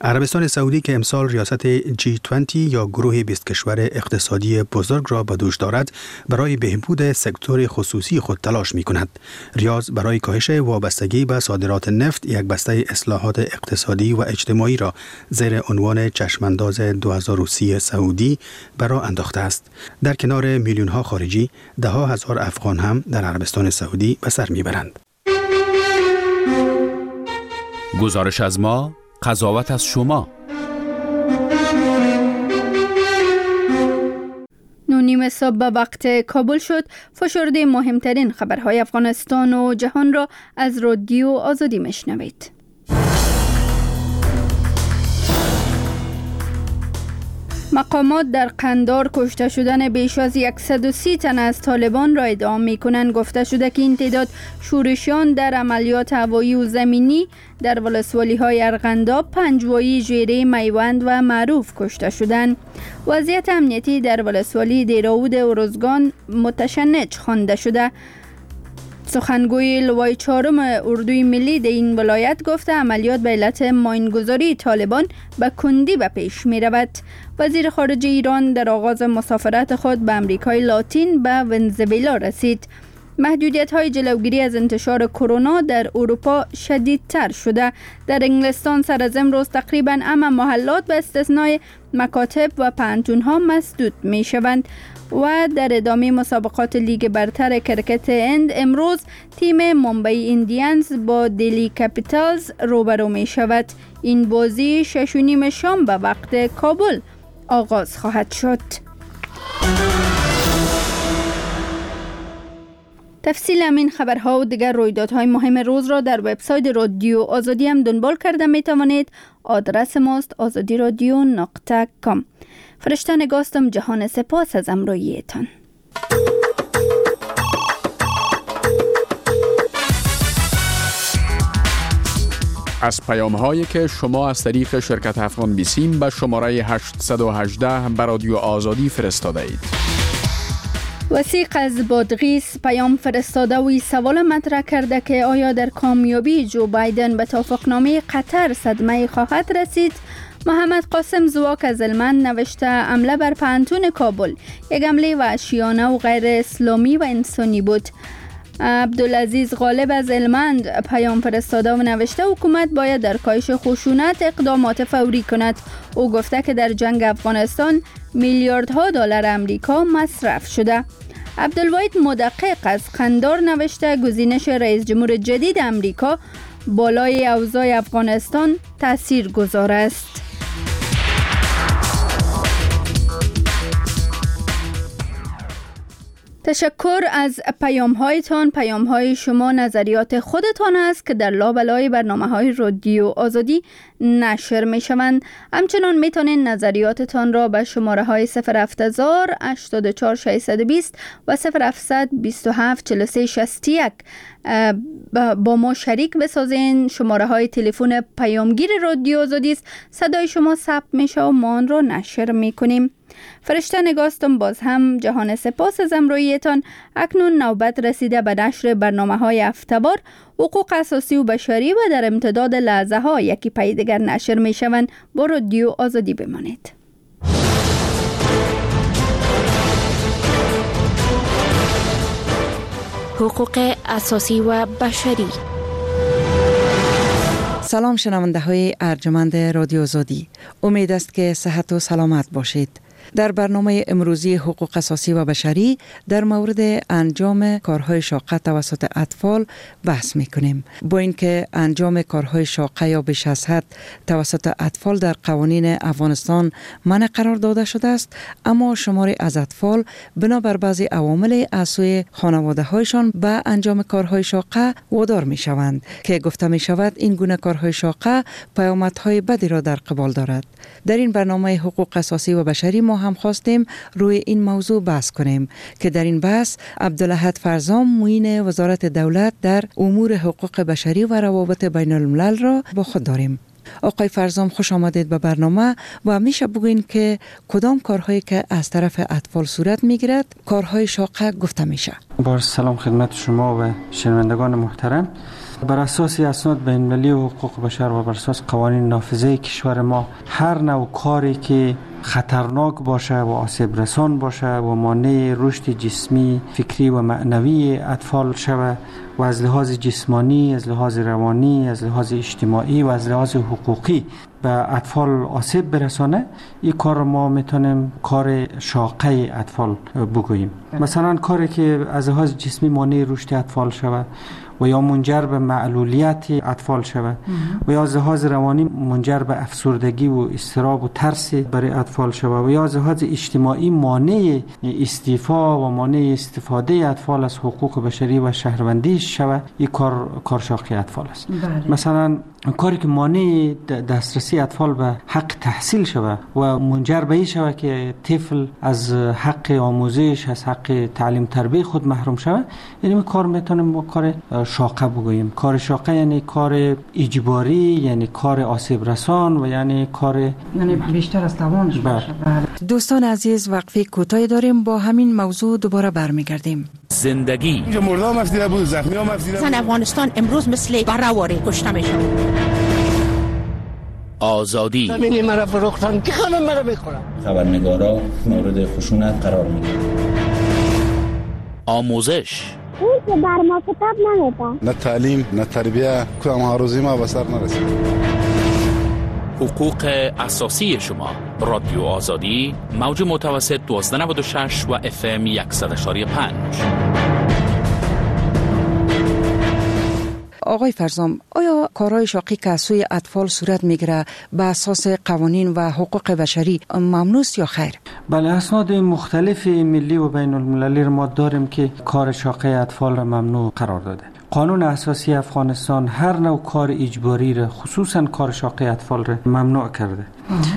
عربستان سعودی که امسال ریاست G20 یا گروه 20 کشور اقتصادی بزرگ را به دوش دارد، برای بهبود سکتور خصوصی خود تلاش می کند. ریاض برای کاهش وابستگی به صادرات نفت یک بسته اصلاحات اقتصادی و اجتماعی را زیر عنوان چشمانداز 2030 سعودی برا انداخته است. در کنار میلیون ها خارجی، ده ها هزار افغان هم در عربستان سعودی به سر میبرند. گزارش از ما، قضاوت از شما. 9:30 صبح به وقت کابل شد. فشرده مهمترین خبرهای افغانستان و جهان را از رادیو آزادی میشنوید. مقامات در قندار کشته شدن بیش از 130 تن از طالبان را ادعا می‌کنند. گفته شده که این تعداد شورشیان در عملیات هوایی و زمینی در ولسوالی‌های ارغنداب، پنجوایی، ژیره، میوند و معروف کشته شدند. وضعیت امنیتی در ولسوالی دیراود ارزگان متشنج خوانده شده. سخنگوی لوای چهارم اردوی ملی در این ولایت گفته عملیات به علت ماینگذاری طالبان به کندی به پیش می رود. وزیر خارجه ایران در آغاز مسافرت خود به امریکای لاتین به ونزوئلا رسید. محدودیت‌های جلوگیری از انتشار کرونا در اروپا شدیدتر شده. در انگلستان سر از امروز تقریباً همه محلات به استثنای مکاتب و پانتون‌ها مسدود می‌شوند. و در ادامه مسابقات لیگ برتر کرکت هند امروز تیم ممبئی ایندیانز با دلی کپیتالز روبرو می شود. این بازی 6:30 شام به وقت کابل آغاز خواهد شد. تفصیل همین خبرها و دیگر رویدادهای مهم روز را در وبسایت رادیو آزادی هم دنبال کرده می توانید. آدرس ماست azadiradio.com. فرشته نگاستم. جهان سپاس از همراهیتان. از پیام‌هایی که شما از طریق شرکت افغان بیسیم به شماره 818 به رادیو آزادی فرستاده اید. وسیق از بادغیس پیام فرستاده و سوال مطرح کرده که آیا در کامیابی جو بایدن به توافقنامه قطر صدمه خواهد رسید؟ محمد قاسم زواک از هلمند نوشته حمله بر پانتون کابل یک حمله وحشیانه و غیر اسلامی و انسانی بود. عبدالعزیز غالب از هلمند پیام فرستاده و نوشته حکومت باید در کاهش خشونت اقدامات فوری کند. او گفته که در جنگ افغانستان میلیاردها دلار امریکا مصرف شده. عبدالواحد مدقق از قندار نوشته گزینش رئیس جمهور جدید امریکا بالای اوضاع افغانستان تاثیرگذار است. تشکر از پیام‌هایتان. پیام‌های شما نظریات خودتان است که در لابلای برنامه‌های رادیو آزادی نشر می‌شوند. همچنان می‌تونید نظریاتتان را به شماره‌های 070 84 620 و 0700 27 43 61 با ما شریک بسازین. شماره‌های تلفن پیامگیر رادیو آزادی است. صدای شما ثبت میشه و ما آن را نشر می‌کنیم. فرشته نگاستم. باز هم جهان سپاس از همراهیتان. اکنون نوبت رسیده به نشر برنامه‌های هفته‌وار حقوق اساسی و بشری و در امتداد لحظه ها یکی پی دیگر نشر می شوند. با رادیو آزادی بمانید. حقوق اساسی و بشری. سلام شنونده های ارجمند رادیو آزادی. امید است که صحت و سلامت باشید. در برنامه امروزی حقوق اساسی و بشری در مورد انجام کارهای شاقه توسط اطفال بحث می‌کنیم. با اینکه انجام کارهای شاقه یا بیش از حد توسط اطفال در قوانین افغانستان منع قرار داده شده است، اما شماری از اطفال بنابر بعضی عوامل از سوی خانواده‌هایشان به انجام کارهای شاقه وادار می‌شوند که گفته می‌شود این گونه کارهای شاقه پیامدهای بدی را در قبال دارد. در این برنامه حقوق اساسی و بشری ما هم خواستیم روی این موضوع بحث کنیم که در این بحث عبدالاحد فرزام معین وزارت دولت در امور حقوق بشری و روابط بین الملل را با خود داریم. آقای فرزام خوش آمدید به برنامه و میشه بگوین که کدام کارهایی که از طرف اطفال صورت میگیرد کارهای شاقه گفته میشه؟ با سلام خدمت شما و شنوندگان محترم. بر اساس اسناد بین‌المللی حقوق بشر و بر اساس قوانین نافذه کشور ما هر نوع کاری که خطرناک باشه و آسیب رسان باشه و مانع رشد جسمی، فکری و معنوی اطفال شود و از لحاظ جسمانی، از لحاظ روانی، از لحاظ اجتماعی و از لحاظ حقوقی به اطفال آسیب برسانه، این کار ما میتونیم کار شاقه اطفال بگوییم. مثلا کاری که از لحاظ جسمی مانع رشد اطفال شود و یا منجر به معلولیت اطفال شود و یا از لحاظ روانی منجر به افسردگی و اضطراب و ترس برای اطفال شود و یا از لحاظ اجتماعی مانع استیفا و مانع استفاده اطفال از حقوق بشری و شهروندی شود، این کار شاقه اطفال است. مثلا کاری که مانع دسترسی اطفال به حق تحصیل شود و منجر به این شود که طفل از حق آموزش، از حق تعلیم تربیت خود محروم شود، یعنی کار میتونیم با کار شاقه بگوییم. کار شاقه یعنی کار اجباری، یعنی کار آسیب رسان و یعنی بیشتر از توانش باشه. دوستان عزیز، وقفه کوتاهی داریم، با همین موضوع دوباره برمیگردیم. زندگی اینجا مرده هم افزیده بود، زخمی هم افزیده بود. افغانستان امروز مثل برهواره کشته میشه. آزادی زمینی مرا فروختن که خانم مرا بخورم. خبرنگارا مورد خشونت قرار میگیرن. آموزش اون که بر ما کتاب نمیده، نه تعلیم نه تربیه، کدام هروزی ما به سر نرسید. حقوق اساسی شما. رادیو آزادی، موج متوسط 1296 و FM 100.5. آقای فرزام، آیا کارهای شاقی که از سوی اطفال صورت میگیره به اساس قوانین و حقوق بشری ممنوع است یا خیر؟ بله، اسناد مختلف ملی و بین المللی ما داریم که کار شاقه اطفال را ممنوع قرار داده. قانون اساسی افغانستان هر نوع کار اجباری را، خصوصا کار شاقه اطفال را ممنوع کرده.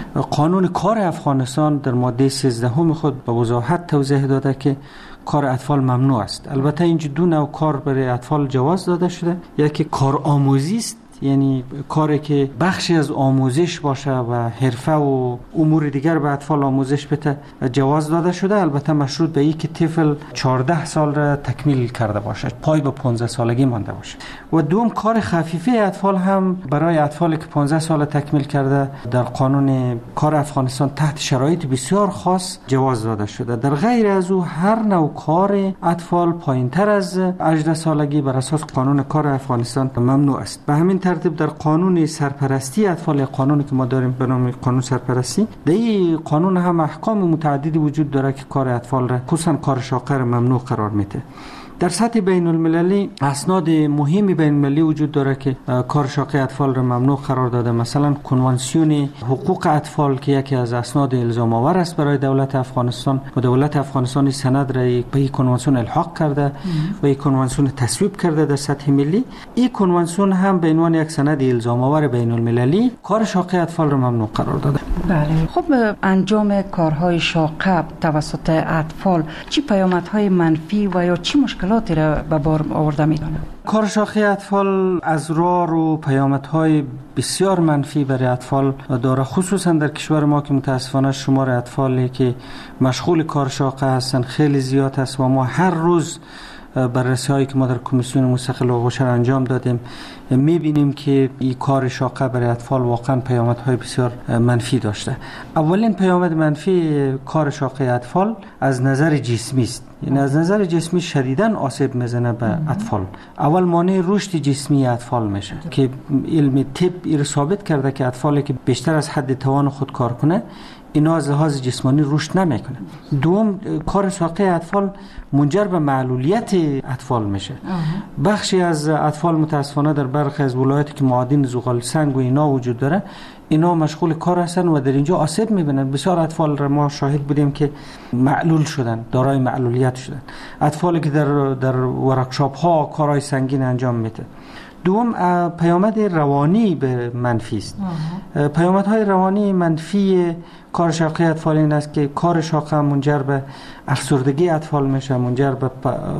قانون کار افغانستان در ماده 13 خود به وضاحت توضیح داده که کار اطفال ممنوع است. البته اینجا دو نوع کار برای اطفال جواز داده شده. یکی کار آموزی است، یعنی کاری که بخشی از آموزش باشه و حرفه و امور دیگر به اطفال آموزش بده جواز داده شده، البته مشروط به اینکه طفل 14 سال را تکمیل کرده باشه، پای به 15 سالگی مانده باشه. و دوم کار خفیفه اطفال هم برای اطفالی که 15 سال تکمیل کرده در قانون کار افغانستان تحت شرایط بسیار خاص جواز داده شده. در غیر از او هر نوع کار اطفال پایینتر از 18 سالگی بر اساس قانون کار افغانستان ممنوع است. به همین ترتیب در قانون سرپرستی اطفال، قانونی که ما داریم به نام قانون سرپرستی، در این قانون هم احکام متعددی وجود داره که کار اطفال را، خصوصا کار شاقه را ممنوع قرار میده. در سطح بین المللی اسناد مهمی بین المللی وجود داره که کار شاقه اطفال را ممنوع قرار داده. مثلا کنوانسیون حقوق اطفال که یکی از اسناد الزام آور است برای دولت افغانستان و دولت افغانستان سند را به این کنوانسیون الحاق کرده و این کنوانسیون تصویب کرده در سطح ملی. این کنوانسیون هم به عنوان یک سند الزام آور بین المللی کار شاقه اطفال را ممنوع قرار داده. بله، خب انجام کارهای شاقه توسط اطفال چه پیامدهای منفی و یا چه مشکلاتی را به بار آورده می‌دانند؟ کار شاقه اطفال از راه و پیامدهای بسیار منفی برای اطفال داره، خصوصا در کشور ما که متاسفانه شمار اطفالی که مشغول کار شاقه هستند خیلی زیاد است و ما هر روز بررسی هایی که ما در کمیسیون مستقل حقوق بشر انجام دادیم میبینیم که این کار شاقه برای اطفال واقعا پیامدهای بسیار منفی داشته. اولین پیامد منفی کار شاقه اطفال از نظر جسمی است. یعنی از نظر جسمی شدیداً آسیب میزنه به اطفال. اول مانع رشد جسمی اطفال میشه که علم طب این ثابت کرده که اطفالی که بیشتر از حد توان خود کار کنه اینا از لحاظ جسمانی رشد نمیکنه. دوم، کار شاقه اطفال منجر به معلولیت اطفال میشه. بخشی از اطفال متاسفانه در برخی از ولایاتی که معادن زغال سنگ و اینا وجود داره، اینا مشغول کار هستن و در اینجا آسیب میبینن. بسیار اطفال را ما شاهد بودیم که معلول شدن، دارای معلولیت شدن. اطفالی که در ورکشاپ ها کارهای سنگین انجام میده. دوم، پیامد روانی به منفی است. پیامدهای روانی منفی کار شاقه اطفال این است که کار شاقه منجر به افسردگی اطفال میشه، منجر به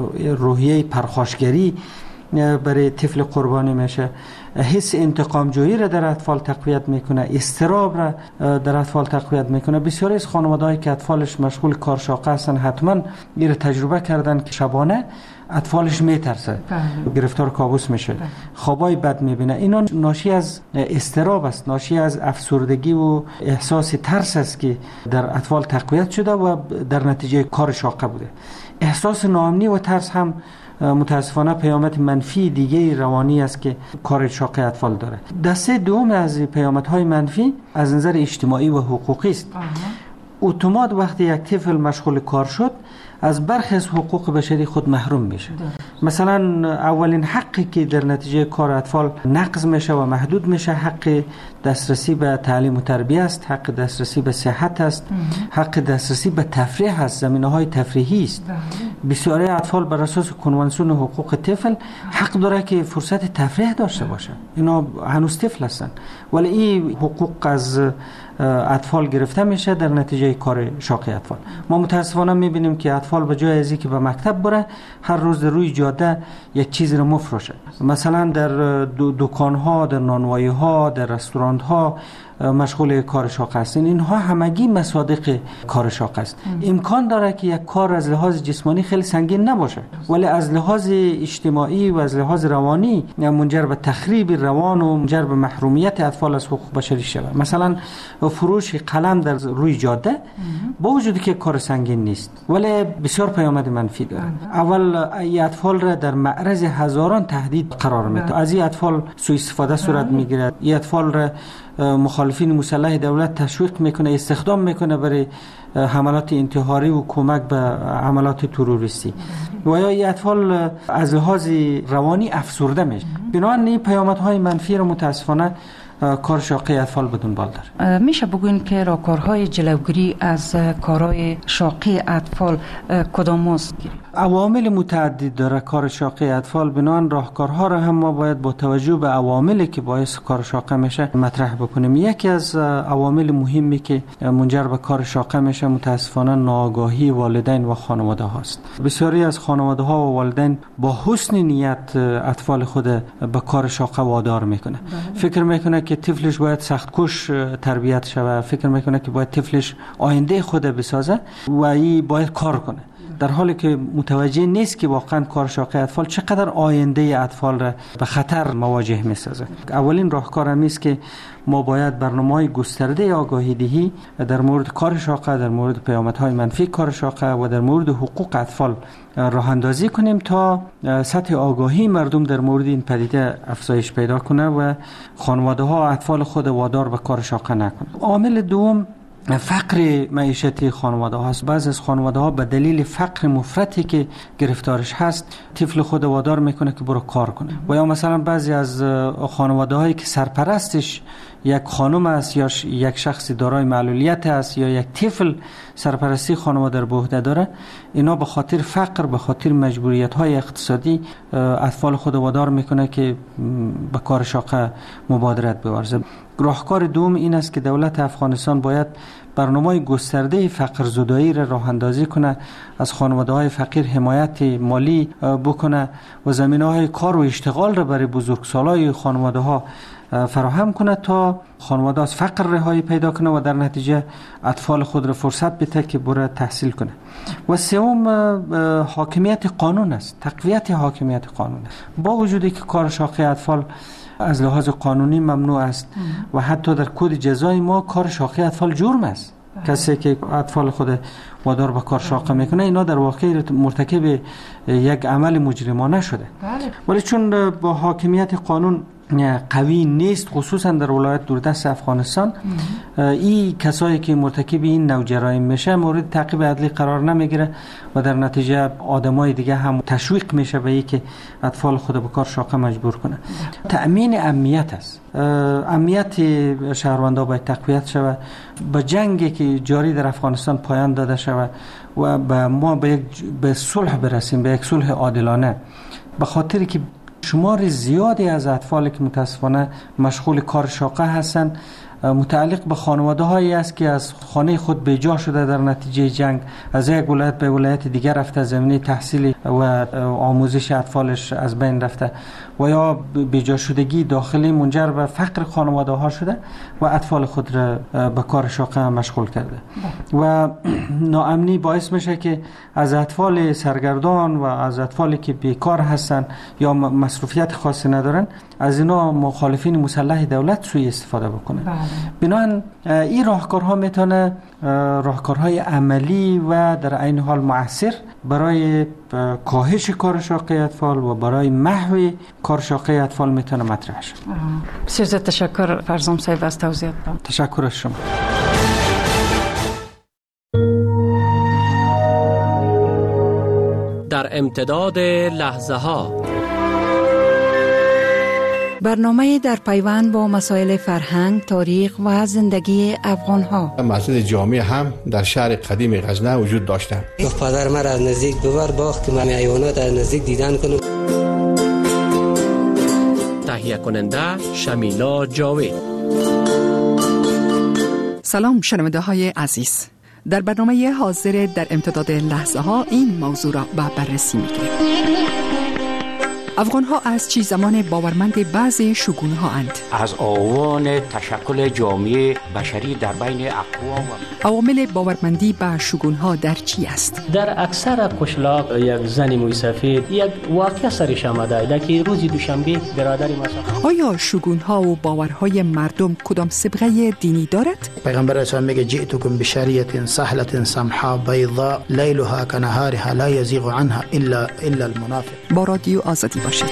روحیه پرخاشگری برای طفل قربانی میشه، حس انتقام جویی را در اطفال تقویت میکنه، اضطراب را در اطفال تقویت میکنه. بسیاری از خانواده‌ای که اطفالش مشغول کار شاقه هستن حتما این را تجربه کردن که شبانه اطفالش میترسه، گرفتار کابوس میشه، خوابای بد میبینه. اینا ناشی از اضطراب است، ناشی از افسردگی و احساس ترس است که در اطفال تقویت شده و در نتیجه کار شاقه بوده. احساس ناامنی و ترس هم متاسفانه پیامد منفی دیگه روانی است که کار شاقه اطفال داره. دسته دوم از پیامدهای منفی از نظر اجتماعی و حقوقی است. اتومات وقتی یک طفل مشغول کار شد از برخی از حقوق بشری خود محروم میشه. مثلا اولین حقی که در نتیجه کار اطفال نقض میشه و محدود میشه حق دسترسی به تعلیم و تربیت است، حق دسترسی به صحت است، حق دسترسی به تفریح است، زمینه‌های تفریحی است. بسیاری اطفال بر اساس کنوانسیون حقوق طفل حق داره که فرصت تفریح داشته باشه. اینا هنوز طفل هستن ولی این حقوق از اطفال گرفته میشه در نتیجه کار شاقه اطفال. ما متاسفانه میبینیم که اطفال به جای از اینکه به مکتب بره هر روز در روی جاده یک چیز رو مفروشه. مثلا در دکان‌ها، در نانوایی‌ها، در رستوران‌ها مشغول کار شاقه هستین. اینها همگی مصادیق کار شاقه است. امکان داره که یک کار از لحاظ جسمانی خیلی سنگین نباشه ولی از لحاظ اجتماعی و از لحاظ روانی منجر به تخریب روان و منجر به محرومیت اطفال از حقوق بشری شود. مثلا فروش قلم در روی جاده با وجودی که کار سنگین نیست ولی بسیار پیامد منفی داره. اول این اطفال را در معرض هزاران تهدید قرار میده. از این اطفال سوء استفاده صورت میگیرد. این اطفال را مخالفین مسلح دولت تشویق میکنه، استخدام میکنه برای حملات انتحاری و کمک به عملات تروریستی و یا این اطفال از لحاظ روانی افسرده میشه. بنابراین این پیامدهای منفی رو متاسفانه کار شاقه اطفال بدون بال داره. میشه بگوین که راهکارهای جلوگیری از کارهای شاقه اطفال کدام است؟ عوامل متعدد داره کار شاقه اطفال. بنابراین راهکارها را هم ما باید با توجه به عواملی که باعث کار شاقه میشه مطرح بکنیم. یکی از عوامل مهمی که منجر به کار شاقه میشه متاسفانه ناآگاهی والدین و خانواده هاست. بسیاری از خانواده ها و والدین با حسن نیت اطفال خود به کار شاقه وادار میکنه. فکر میکنه که طفلش باید سختکوش تربیت شود، فکر میکنه که باید طفلش آینده خود بسازه و این باید کار کنه، در حالی که متوجه نیست که واقعا کار شاقه اطفال چقدر آینده اطفال را به خطر مواجه می‌سازه. اولین راهکار هم است که ما باید برنامه‌های گسترده آگاهی دهی در مورد کار شاقه، در مورد پیامدهای منفی کار شاقه و در مورد حقوق اطفال راه اندازی کنیم تا سطح آگاهی مردم در مورد این پدیده افزایش پیدا کنه و خانواده‌ها اطفال خود وادار به کار شاقه نکنند. عامل دوم فقر معیشتی خانواده هاست. بعضی از خانواده ها به دلیل فقر مفرطی که گرفتارش هست طفل خود وادار میکنه که برو کار کنه. و یا مثلا بعضی از خانواده هایی که سرپرستش یک خانم است یا یک شخص دارای معلولیت است یا یک طفل سرپرستی خانواده رو به عهده داره، اینا به خاطر فقر، به خاطر مجبوریت های اقتصادی اطفال خود وادار میکنه که به کار شاقه مبادرت بورزه. راهکار دوم این است که دولت افغانستان باید برنامه گسترده فقر زدایی را راه اندازی کنه، از خانواده های فقیر حمایت مالی بکنه و زمینه‌های کار و اشتغال را برای بزرگسالای خانواده ها فراهم کنه تا خانواده از فقر رهایی پیدا کنه و در نتیجه اطفال خود را فرصت بده که بره تحصیل کنه. و سوم حاکمیت قانون است، تقویت حاکمیت قانون است. با وجودی که کار شاقه اطفال از لحاظ قانونی ممنوع است و حتی در کد جزای ما کار شاقه اطفال جرم است. کسی که اطفال خود وادار به کار شاقه میکنه اینا در واقع مرتکب یک عمل مجرمانه شده. ولی چون با حاکمیت قانون قوی نیست، خصوصا در ولایت دوردست افغانستان، این کسایی که مرتکب این نوع جرایم میشه مورد تعقیب عدلی قرار نمیگیره و در نتیجه آدمای دیگه هم تشویق میشه به اینکه اطفال خود به کار شاقه مجبور کنه. تأمین امنیت است. امنیت شهروندان باید تقویت شود، به جنگی که جاری در افغانستان پایان داده شود و ما به صلح برسیم، به یک صلح عادلانه. به خاطری که شمار زیادی از اطفالی که متاسفانه مشغول کار شاقه هستند متعلق به خانواده هایی است که از خانه خود بیجا شده در نتیجه جنگ، از یک ولایت به ولایت دیگر رفته، زمینه تحصیلی و آموزش اطفالش از بین رفته و یا بیجا شدگی داخلی منجر به فقر خانواده ها شده و اطفال خود را به کار شاقه مشغول کرده و ناامنی باعث میشه که از اطفال سرگردان و از اطفالی که بیکار هستن یا مصروفیت خاصی ندارن از اینا مخالفین مسلح دولت سوء استفاده بکنه. بنابراین این راهکارها میتونه راهکارهای عملی و در عین حال مؤثر برای کاهش کار شاقه اطفال و برای محو کار شاقه اطفال میتونه مطرح شه. بسیار زیاد تشکر فرزام صاحب از توضیحاتتان. تشکر از شما. در امتداد لحظه ها برنامه در پیوند با مسائل فرهنگ، تاریخ و زندگی افغان ها. مسجد جامع هم در شهر قدیم غزنه وجود داشته. پدر من از نزدیک ببر باخت که من حیوانات از نزدیک دیدن کنم. تهیه کننده شمیلا جاوید. سلام شنونده های عزیز. در برنامه حاضر در امتداد لحظه ها این موضوع را به بررسی می‌گیریم. افغان ها از چه زمان باورمند بعضی شگون ها اند؟ از آوان تشکل جامعه بشری در بین اقوام. عوامل باورمندی به شگون ها در چی است؟ در اکثر قشلاق یک زن موی سفید یک واقعه سرش آمده که روزی دوشنبه برادری مثلا. آیا شگون ها و باورهای مردم کدام سابقه دینی دارد؟ پیغمبر اسلام میگه جئتکم بشریعه سهله سمحاء بیضاء لیلها کنهارها لا یزیغ عنها الا المنافق. با رادیو آزادی باشید.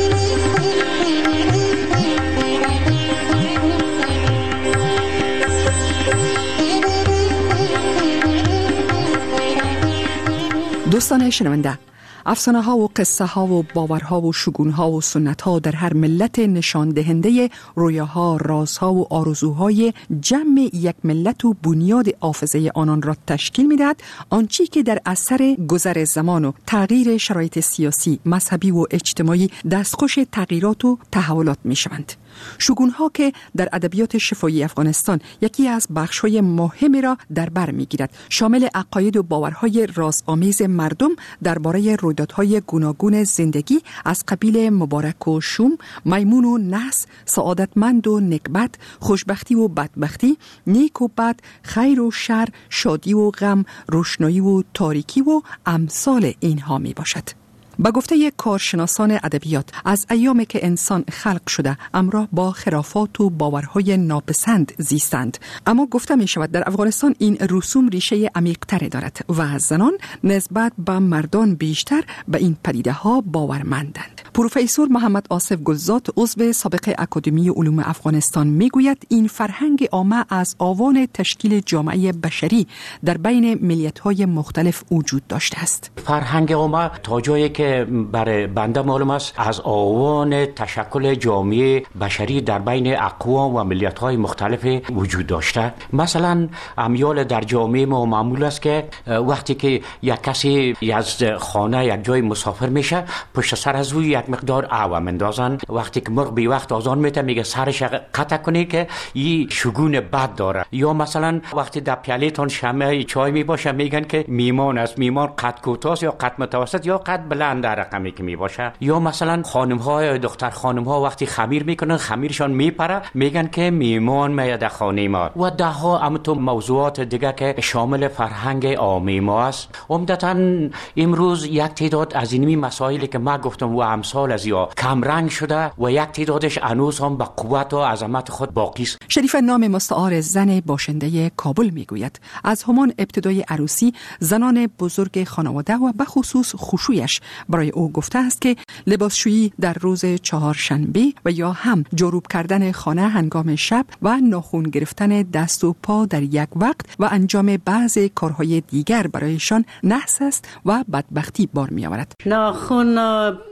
دوستان شنونده، افسانه ها و قصه ها و باورها و شگون ها و سنت ها در هر ملت نشان دهنده رویاها، رازها و آرزوهای جمع یک ملت و بنیاد حافظه آنان را تشکیل می‌دهد. آنچه که در اثر گذر زمان و تغییر شرایط سیاسی، مذهبی و اجتماعی دستخوش تغییرات و تحولات می‌شوند. شگون ها که در ادبیات شفاهی افغانستان یکی از بخش‌های مهمی را در بر می‌گیرد، شامل عقاید و باورهای رازآمیز مردم درباره رویدادهای گوناگون زندگی از قبیل مبارک و شوم، میمون و نحس، سعادتمند و نکبت، خوشبختی و بدبختی، نیک و بد، خیر و شر، شادی و غم، روشنایی و تاریکی و امثال اینها می باشد. با گفته کارشناسان ادبیات، از ایامی که انسان خلق شده امرا با خرافات و باورهای ناپسند زیستند، اما گفته می شود در افغانستان این رسوم ریشه عمیق‌تر دارد و زنان نسبت به مردان بیشتر به این پدیده ها باورمندند. پروفسور محمد آصف گلزاد، عضو سابق اکادمی علوم افغانستان، می گوید این فرهنگ عامه از آوان تشکیل جامعه بشری در بین ملیت‌های مختلف وجود داشته است. فرهنگ عامه تا جایی که برای بنده معلوم است از آوان تشکل جامعه بشری در بین اقوام و ملیت‌های مختلف وجود داشته. مثلا امیال در جامعه ما معمول است که وقتی که یک کسی از خانه یک جای مسافر میشه، پشت سر از او یک مقدار آب میندازن. وقتی که مرغ بی وقت آذان میته میگه سرش قطع کنی که این شگون بد داره. یا مثلا وقتی در پیاله‌تون شمع چای میباشه میگن که میمان است، میمان قد کوتاه یا قد متوسط یا قد بلند در رقمی که میباشه. یا مثلا خانم‌ها دختر خانم‌ها وقتی خمیر میکنن خمیرشان میپره میگن که میمان میاد خانه ما. و ده ها امثال موضوعات دیگه که شامل فرهنگ عامی ما است. عمدتاً امروز یک تعداد از این مسائلی که ما گفتم و امثال از یا کم رنگ شده و یک تعدادش هنوز هم با قوت و عظمت خود باقی است. شریفه نام مستعار زن باشنده کابل میگوید از همان ابتدای عروسی زنان بزرگ خانواده و به خصوص خوشویش برای او گفته است که لباسشویی در روز چهارشنبه و یا هم جروب کردن خانه هنگام شب و ناخن گرفتن دست و پا در یک وقت و انجام بعضی کارهای دیگر برایشان نحس است و بدبختی بار می آورد. ناخن پای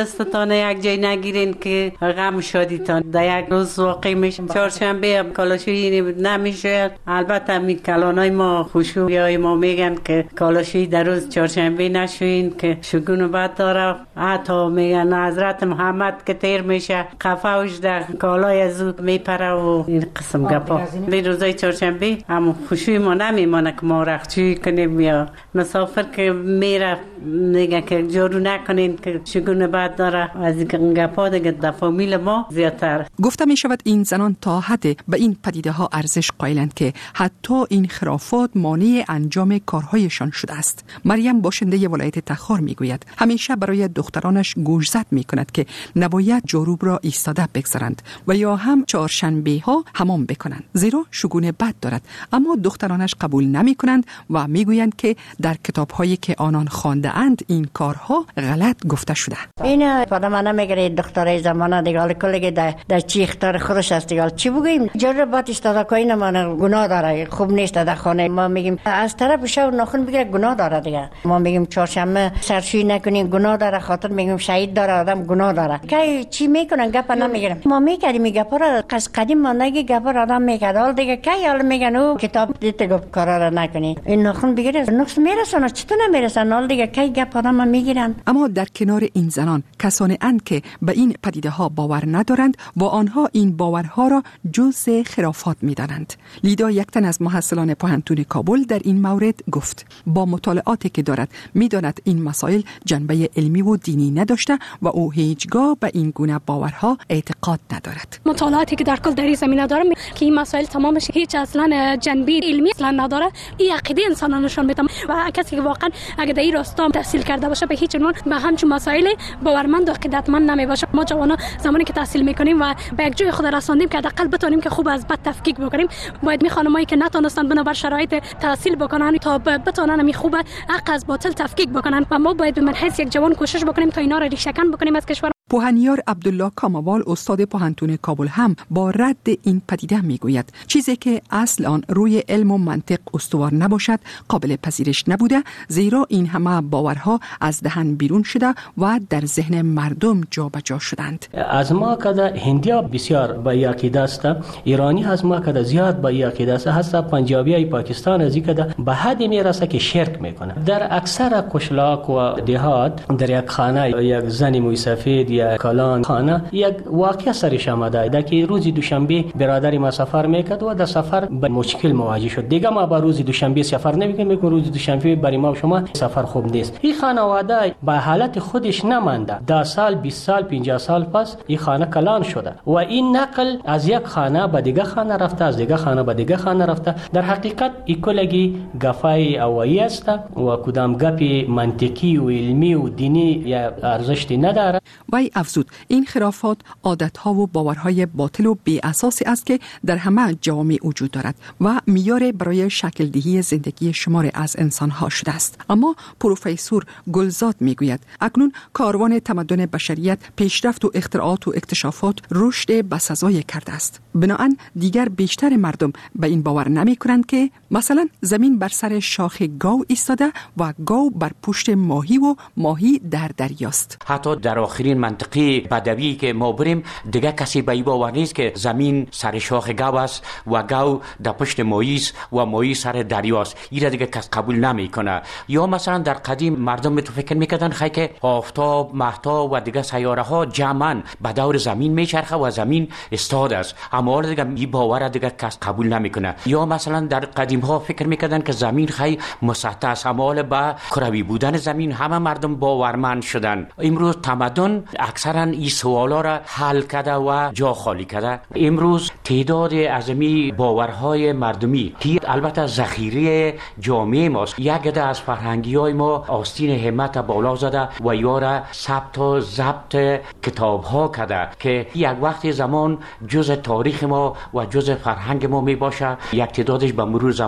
دستتان یک جای نگیرین که غم شادیتان در یک روز واقع میشه. چهارشنبه هم کالاشویی نمیشه. البته می کلانای ما خوشویای ما میگن که کالاشویی در روز چهارشنبه نشوین که شگون و بد داره. حتی میگن حضرت محمد که تیر میشه قفاوش در کالای از او میپره و این قسم گپا. به روزای چهارشنبه هم خوشوی ما نمیمانه که ما رختشویی کنیم یا مسافر که میره میگه که جارو نکنین که شگون بد داره. از این گپا دیگه در فامیل ما زیادتر. گفته می شود این زنان تا حد به این پدیده ها ارزش قائلند که حتی این خرافات مانع انجام کارهایشان شده است. مریم باشنده ولایت تخار می گوید همیشه برای دخترانش گوشزد می کند که نباید جاروب را ایستاده بگذارند و یا هم چهارشنبه ها حمام بکنند زیرا شگون بد دارد، اما دخترانش قبول نمی کنند و می گویند که در کتاب هایی که آنان خوانده اند این کارها غلط گفته شده. این پدرم نمیگه دخترای زمانه دیگه کلی در چی اختیار خودش است دیگه چی بگیم جربات استاد کوین ما گناه داره خوب نیست در خانه ما میگیم از طرف شو ناخن بگیره گناه داره دیگه ما میگیم چهارشنبه سرشویی نکنین گناه داره خاطر میگیم شهید داره آدم گناه داره کی چی میکنن گپ نمیگیرن ما میکردیم گپا را قدیم ما نگی گپا را آدم میکرد حال دیگه کی حال میگن او کتاب دیت گفت کارا را نکنین این ناخن بگیره نقص میرسونه چطور نمیرسن حال دیگه کی گپ آدم میگیرن. اما در کنار این زنان کسانی اند که به این پدیده ها باور ندارند و آنها این باورها را جزء خرافات می‌دانند. لیدا یک تن از محصلان پوهنتون کابل در این مورد گفت با مطالعاتی که دارد می‌داند این مسائل جنبه علمی و دینی نداشته و او هیچگاه به این گونه باورها اعتقاد ندارد. مطالعاتی که در کل در این زمینه دارم که این مسائل تمامش هیچ اصلا جنبه علمی اصلا نداره. این عقیده انسان نشون میده و کسی که واقعا اگه در این راستا تحصیل کرده باشه به هیچ عنوان به همچین مسائل باورمند و عقیدتمند نمیباشه. ما جوانا زمانی که تحصیل میکنیم و به یک جای خود رساندیم که حداقل بتونیم که خوب از بد تفکیک بکنیم، باید می خانمایی که نتونستن بنابر شرایط تحصیل بکنن تا بتونن می خوب حق از باطل تفکیک بکنن و ما باید به من حیث یک جوان کوشش بکنیم تا اینا را ریشه کن بکنیم از کشور. پوهنیار عبدالله کاموال استاد پوهنتون کابل هم با رد این پدیده میگوید چیزی که اصل آن روی علم و منطق استوار نباشد قابل پذیرش نبوده، زیرا این همه باورها از دهن بیرون شده و در ذهن مردم جابجا شدند. از ما کده هندیا بسیار با عقیده است، ایرانی از ما کده زیاد با عقیده است، حتی پنجابی پاکستان از کده به حد میرسه که شرک میکنه. در اکثر قشلاق و دهات در یک خانه یک زن موسفید کلان خانه یک واقعه سرش آمده که روزی دوشنبه برادری ما سفر میکرد و در سفر به مشکل مواجه شد. دیگه ما با روزی دوشنبه سفر نمیکنیم، روزی دوشنبه برای ما و شما سفر خوب نیست. این خانواده به حالت خودش نمانده. 10 سال 20 سال 50 سال پس این خانه کلان شده و این نقل از یک خانه به دیگه خانه رفته، از دیگه خانه به دیگه خانه رفته. در حقیقت این کلگی گفای اوایی است و کدام گپی منطقی و علمی و دینی یا ارزشی نداره. افزود این خرافات عادت‌ها و باورهای باطل و بی اساسی است که در همه جوامع وجود دارد و معیار برای شکل دهی زندگی شمار از انسان‌ها شده است. اما پروفسور گلزاد میگوید اکنون کاروان تمدن بشریت پیشرفت و اختراعات و اکتشافات رشد بسزای کرده است. بنابراین دیگر بیشتر مردم به این باور نمی‌کنند که مثلا زمین بر سر شاخ گاو ایستاده و گاو بر پشت ماهی و ماهی در دریاست. حتی در آخرین منطقه بدوی که ما بریم دیگه کسی به این باور نیست که زمین سر شاخ گاو است و گاو در پشت ماهی است و ماهی سر دریاست. این دیگه کس قبول نمیکنه. یا مثلا در قدیم مردم تو فکر میکردن خیلی که آفتاب، ماهتاب و دیگه سیاره ها جمعاً به دور زمین میچرخه و زمین استاد است. اما حالا دیگه این باور دیگه کس قبول نمیکنه. یا مثلا در قدیم ها فکر میکردن که زمین خیلی مسطح است، اما حالا با کروی بودن زمین همه مردم باورمند شدن. امروز تمدن اکثرا این سوالا را حل کرده و جا خالی کرده. امروز تعداد عظیمی باورهای مردمی که البته ذخیره جامعه ماست، یک عده از فرهنگی های ما آستین همت بالا زده و یاره ثبت و ضبط کتاب ها کرده که یک وقت زمان جز تاریخ ما و جز فرهنگ ما می باشه. یک تعدادش به مرور زمان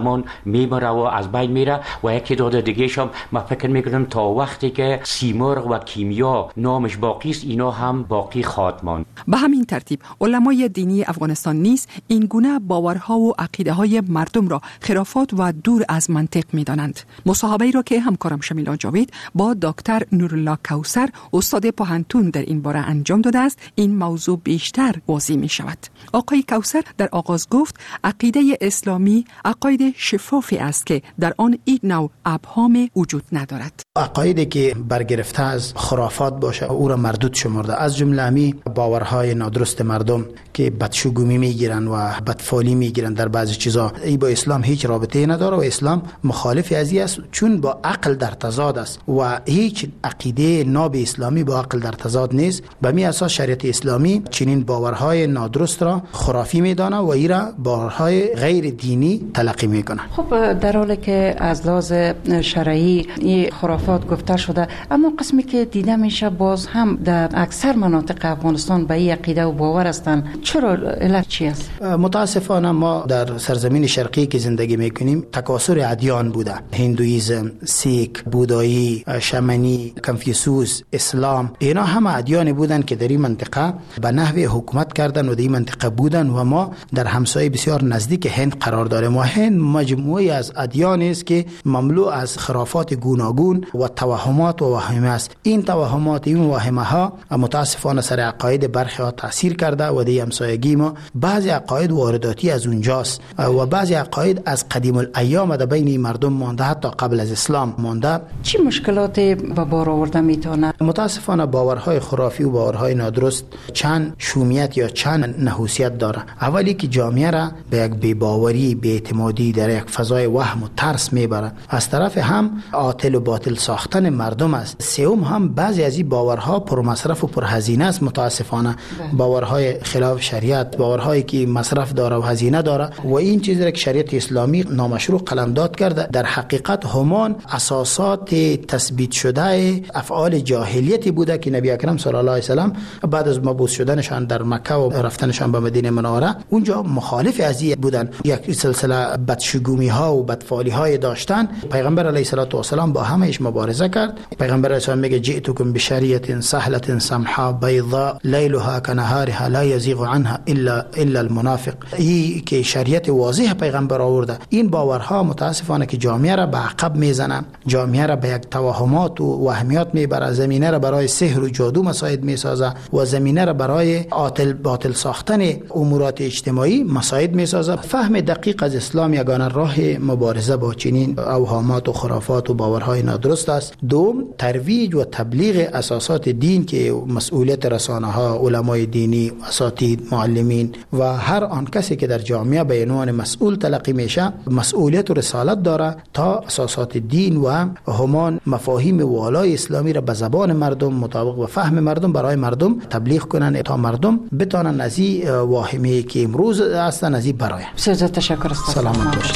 زمان میمره و از بین میره و یکی داده دیگه شم من فکر میکنم تا وقتی که سیمرغ و کیمیا نامش باقی است اینا هم باقی خواهد ماند. به همین ترتیب علمای دینی افغانستان نیز این گونه باورها و عقیده های مردم را خرافات و دور از منطق می‌دانند. مصاحبه‌ای را که همکارم شمیلا جاوید با دکتر نورالله کوثر استاد پوهنتون در این باره انجام داده است، این موضوع بیشتر واضح می‌شود. آقای کوثر در آغاز گفت عقیده اسلامی عقاید شفافی است که در آن این نوع ابهام وجود ندارد. عقایدی که برگرفته از خرافات باشه او را مردود شمرده، از جمله امی باورهای نادرست مردم که بدشگومی میگیرن و بدفالی میگیرن در بعضی چیزا، ای با اسلام هیچ رابطه نداره و اسلام مخالف ازی است چون با عقل در تضاد است و هیچ عقیده ناب اسلامی با عقل در تضاد نیست. به می اساس شریعت اسلامی چنین باورهای نادرست را خرافی میدانه و ای را باورهای غیر دینی تلقی میکنه. خب در حالی که از لحاظ شرعی این خرافات گفته شده، اما قسمی که دیده میشه باز هم در اکثر مناطق افغانستان به این عقیده و باور هستند. چرا علت چی است؟ متاسفانه ما در سرزمین شرقی که زندگی میکنیم تکاثر ادیان بوده، هندویزم، سیک، بودایی، شمنی، کنفیوسوس، اسلام، اینا همه ادیان بودن که در این منطقه به نحوی حکومت کردن و در این منطقه بودن و ما در همسایه بسیار نزدیک هند قرار داریم و هند مجموعی از ادیان است که مملو از خرافات گوناگون و توهمات و وهمه است. این توهمات، این وهمه ها متاسفانه سر عقاید برخی ها تاثیر کرده و در همسایگی ما بعضی عقاید وارداتی از اونجاست و بعضی عقاید از قدیم الایام در بین مردم مانده، حتی قبل از اسلام مانده. چی مشکلاتی به بار آورده میتونه؟ متاسفانه باورهای خرافی و باورهای نادرست چند شومیت یا چند نحوسیت داره. اولی که جامعه را به یک بی‌باوری، بی‌اعتمادی، در یک فضای وهم و ترس میبره. از طرف هم عاطل و باطل ساختن مردم است. سوم هم بعضی از این باورها پرمصرف و پرهزینه است. متاسفانه باورهای خلاف شریعت، باورهایی که مصرف داره و هزینه داره و این چیزی که شریعت اسلامی نامشروع قلمداد کرده، در حقیقت همان اساسات تثبیت شده افعال جاهلیتی بوده که نبی اکرم صلی الله علیه و سلم بعد از مبعوث شدنشان در مکه و رفتنشان به مدینه منوره اونجا مخالف ازی بودن، یک سلسله بدشگومی ها و بدفالی های داشتن. پیغمبر علیه الصلاه و سلام با همهش مبارزه کرد. پیغمبر علیه السلام میگه جئتکم بشریعه سهله سمحاء بیضاء لیلها کنهارها لا یزیغ عنها الا المنافق. این که شریعت واضح پیغمبر آورده، این باورها متاسفانه که جامعه را به عقب میزنه، جامعه را به یک توهمات و وهمیات میبره، زمینه را برای سحر و جادو مساعد میسازه و زمینه را برای عاطل باطل ساختن امورات اجتماعی مساعد میسازه. فهم دقیق از اسلام یگانه راه مبارزه با چنین اوهامات و خرافات و باورهای نادرست است. دوم، ترویج و تبلیغ اساسات دین که مسئولیت رسانه ها، علمای دینی، اساتید، معلمین و هر آن کسی که در جامعه به عنوان مسئول تلقی میشه مسئولیت و رسالت داره تا اساسات دین و همان مفاهیم والای اسلامی را به زبان مردم مطابق و فهم مردم برای مردم تبلیغ کنن تا مردم بتونن از این واهمه که امروز هستن از این برای. بسیار تشکر است. سلامت باشید.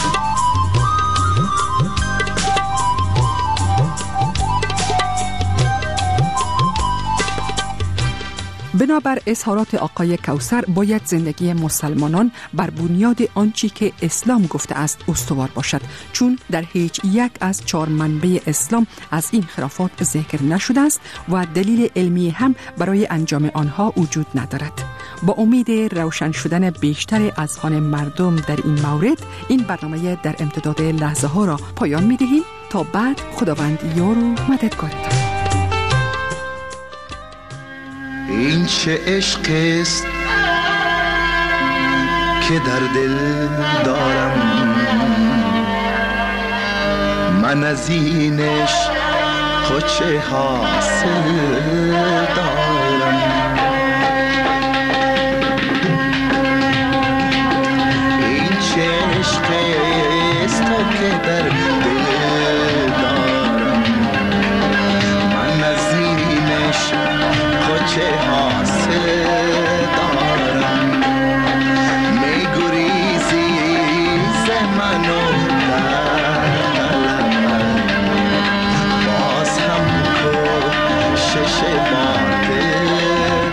بنابر اظهارات آقای کوثر باید زندگی مسلمانان بر بنیاد آنچه که اسلام گفته است استوار باشد، چون در هیچ یک از 4 منبع اسلام از این خرافات ذکر نشده است و دلیل علمی هم برای انجام آنها وجود ندارد. با امید روشن شدن بیشتر اذهان مردم در این مورد، این برنامه در امتداد لحظه ها را پایان می دهیم. تا بعد خداوند یار و مددگارتان. این چه عشق است که در دل دارم، من از این عشق خود چه حاصل دارم. این چه عشق است که در دل دارم، من از این عشق چه حاصل دارم. می گریزی ز من و باز هم کشش باطل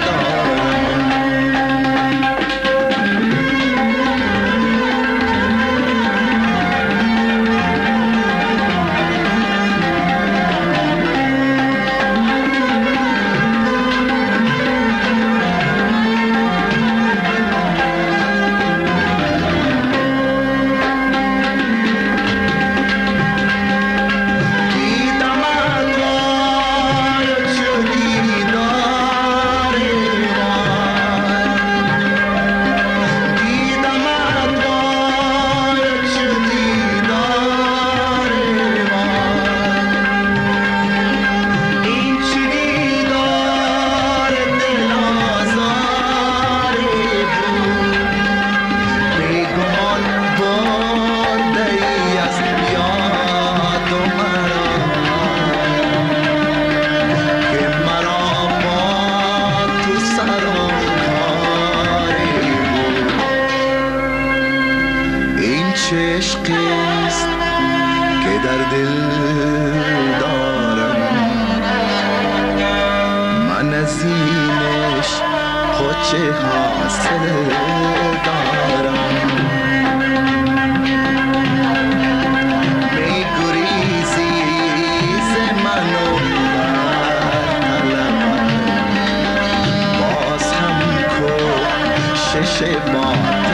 دل دارم، من از اینش خوچه حاصل دارم. می گریزی ز منو در طلب، باز هم شش بار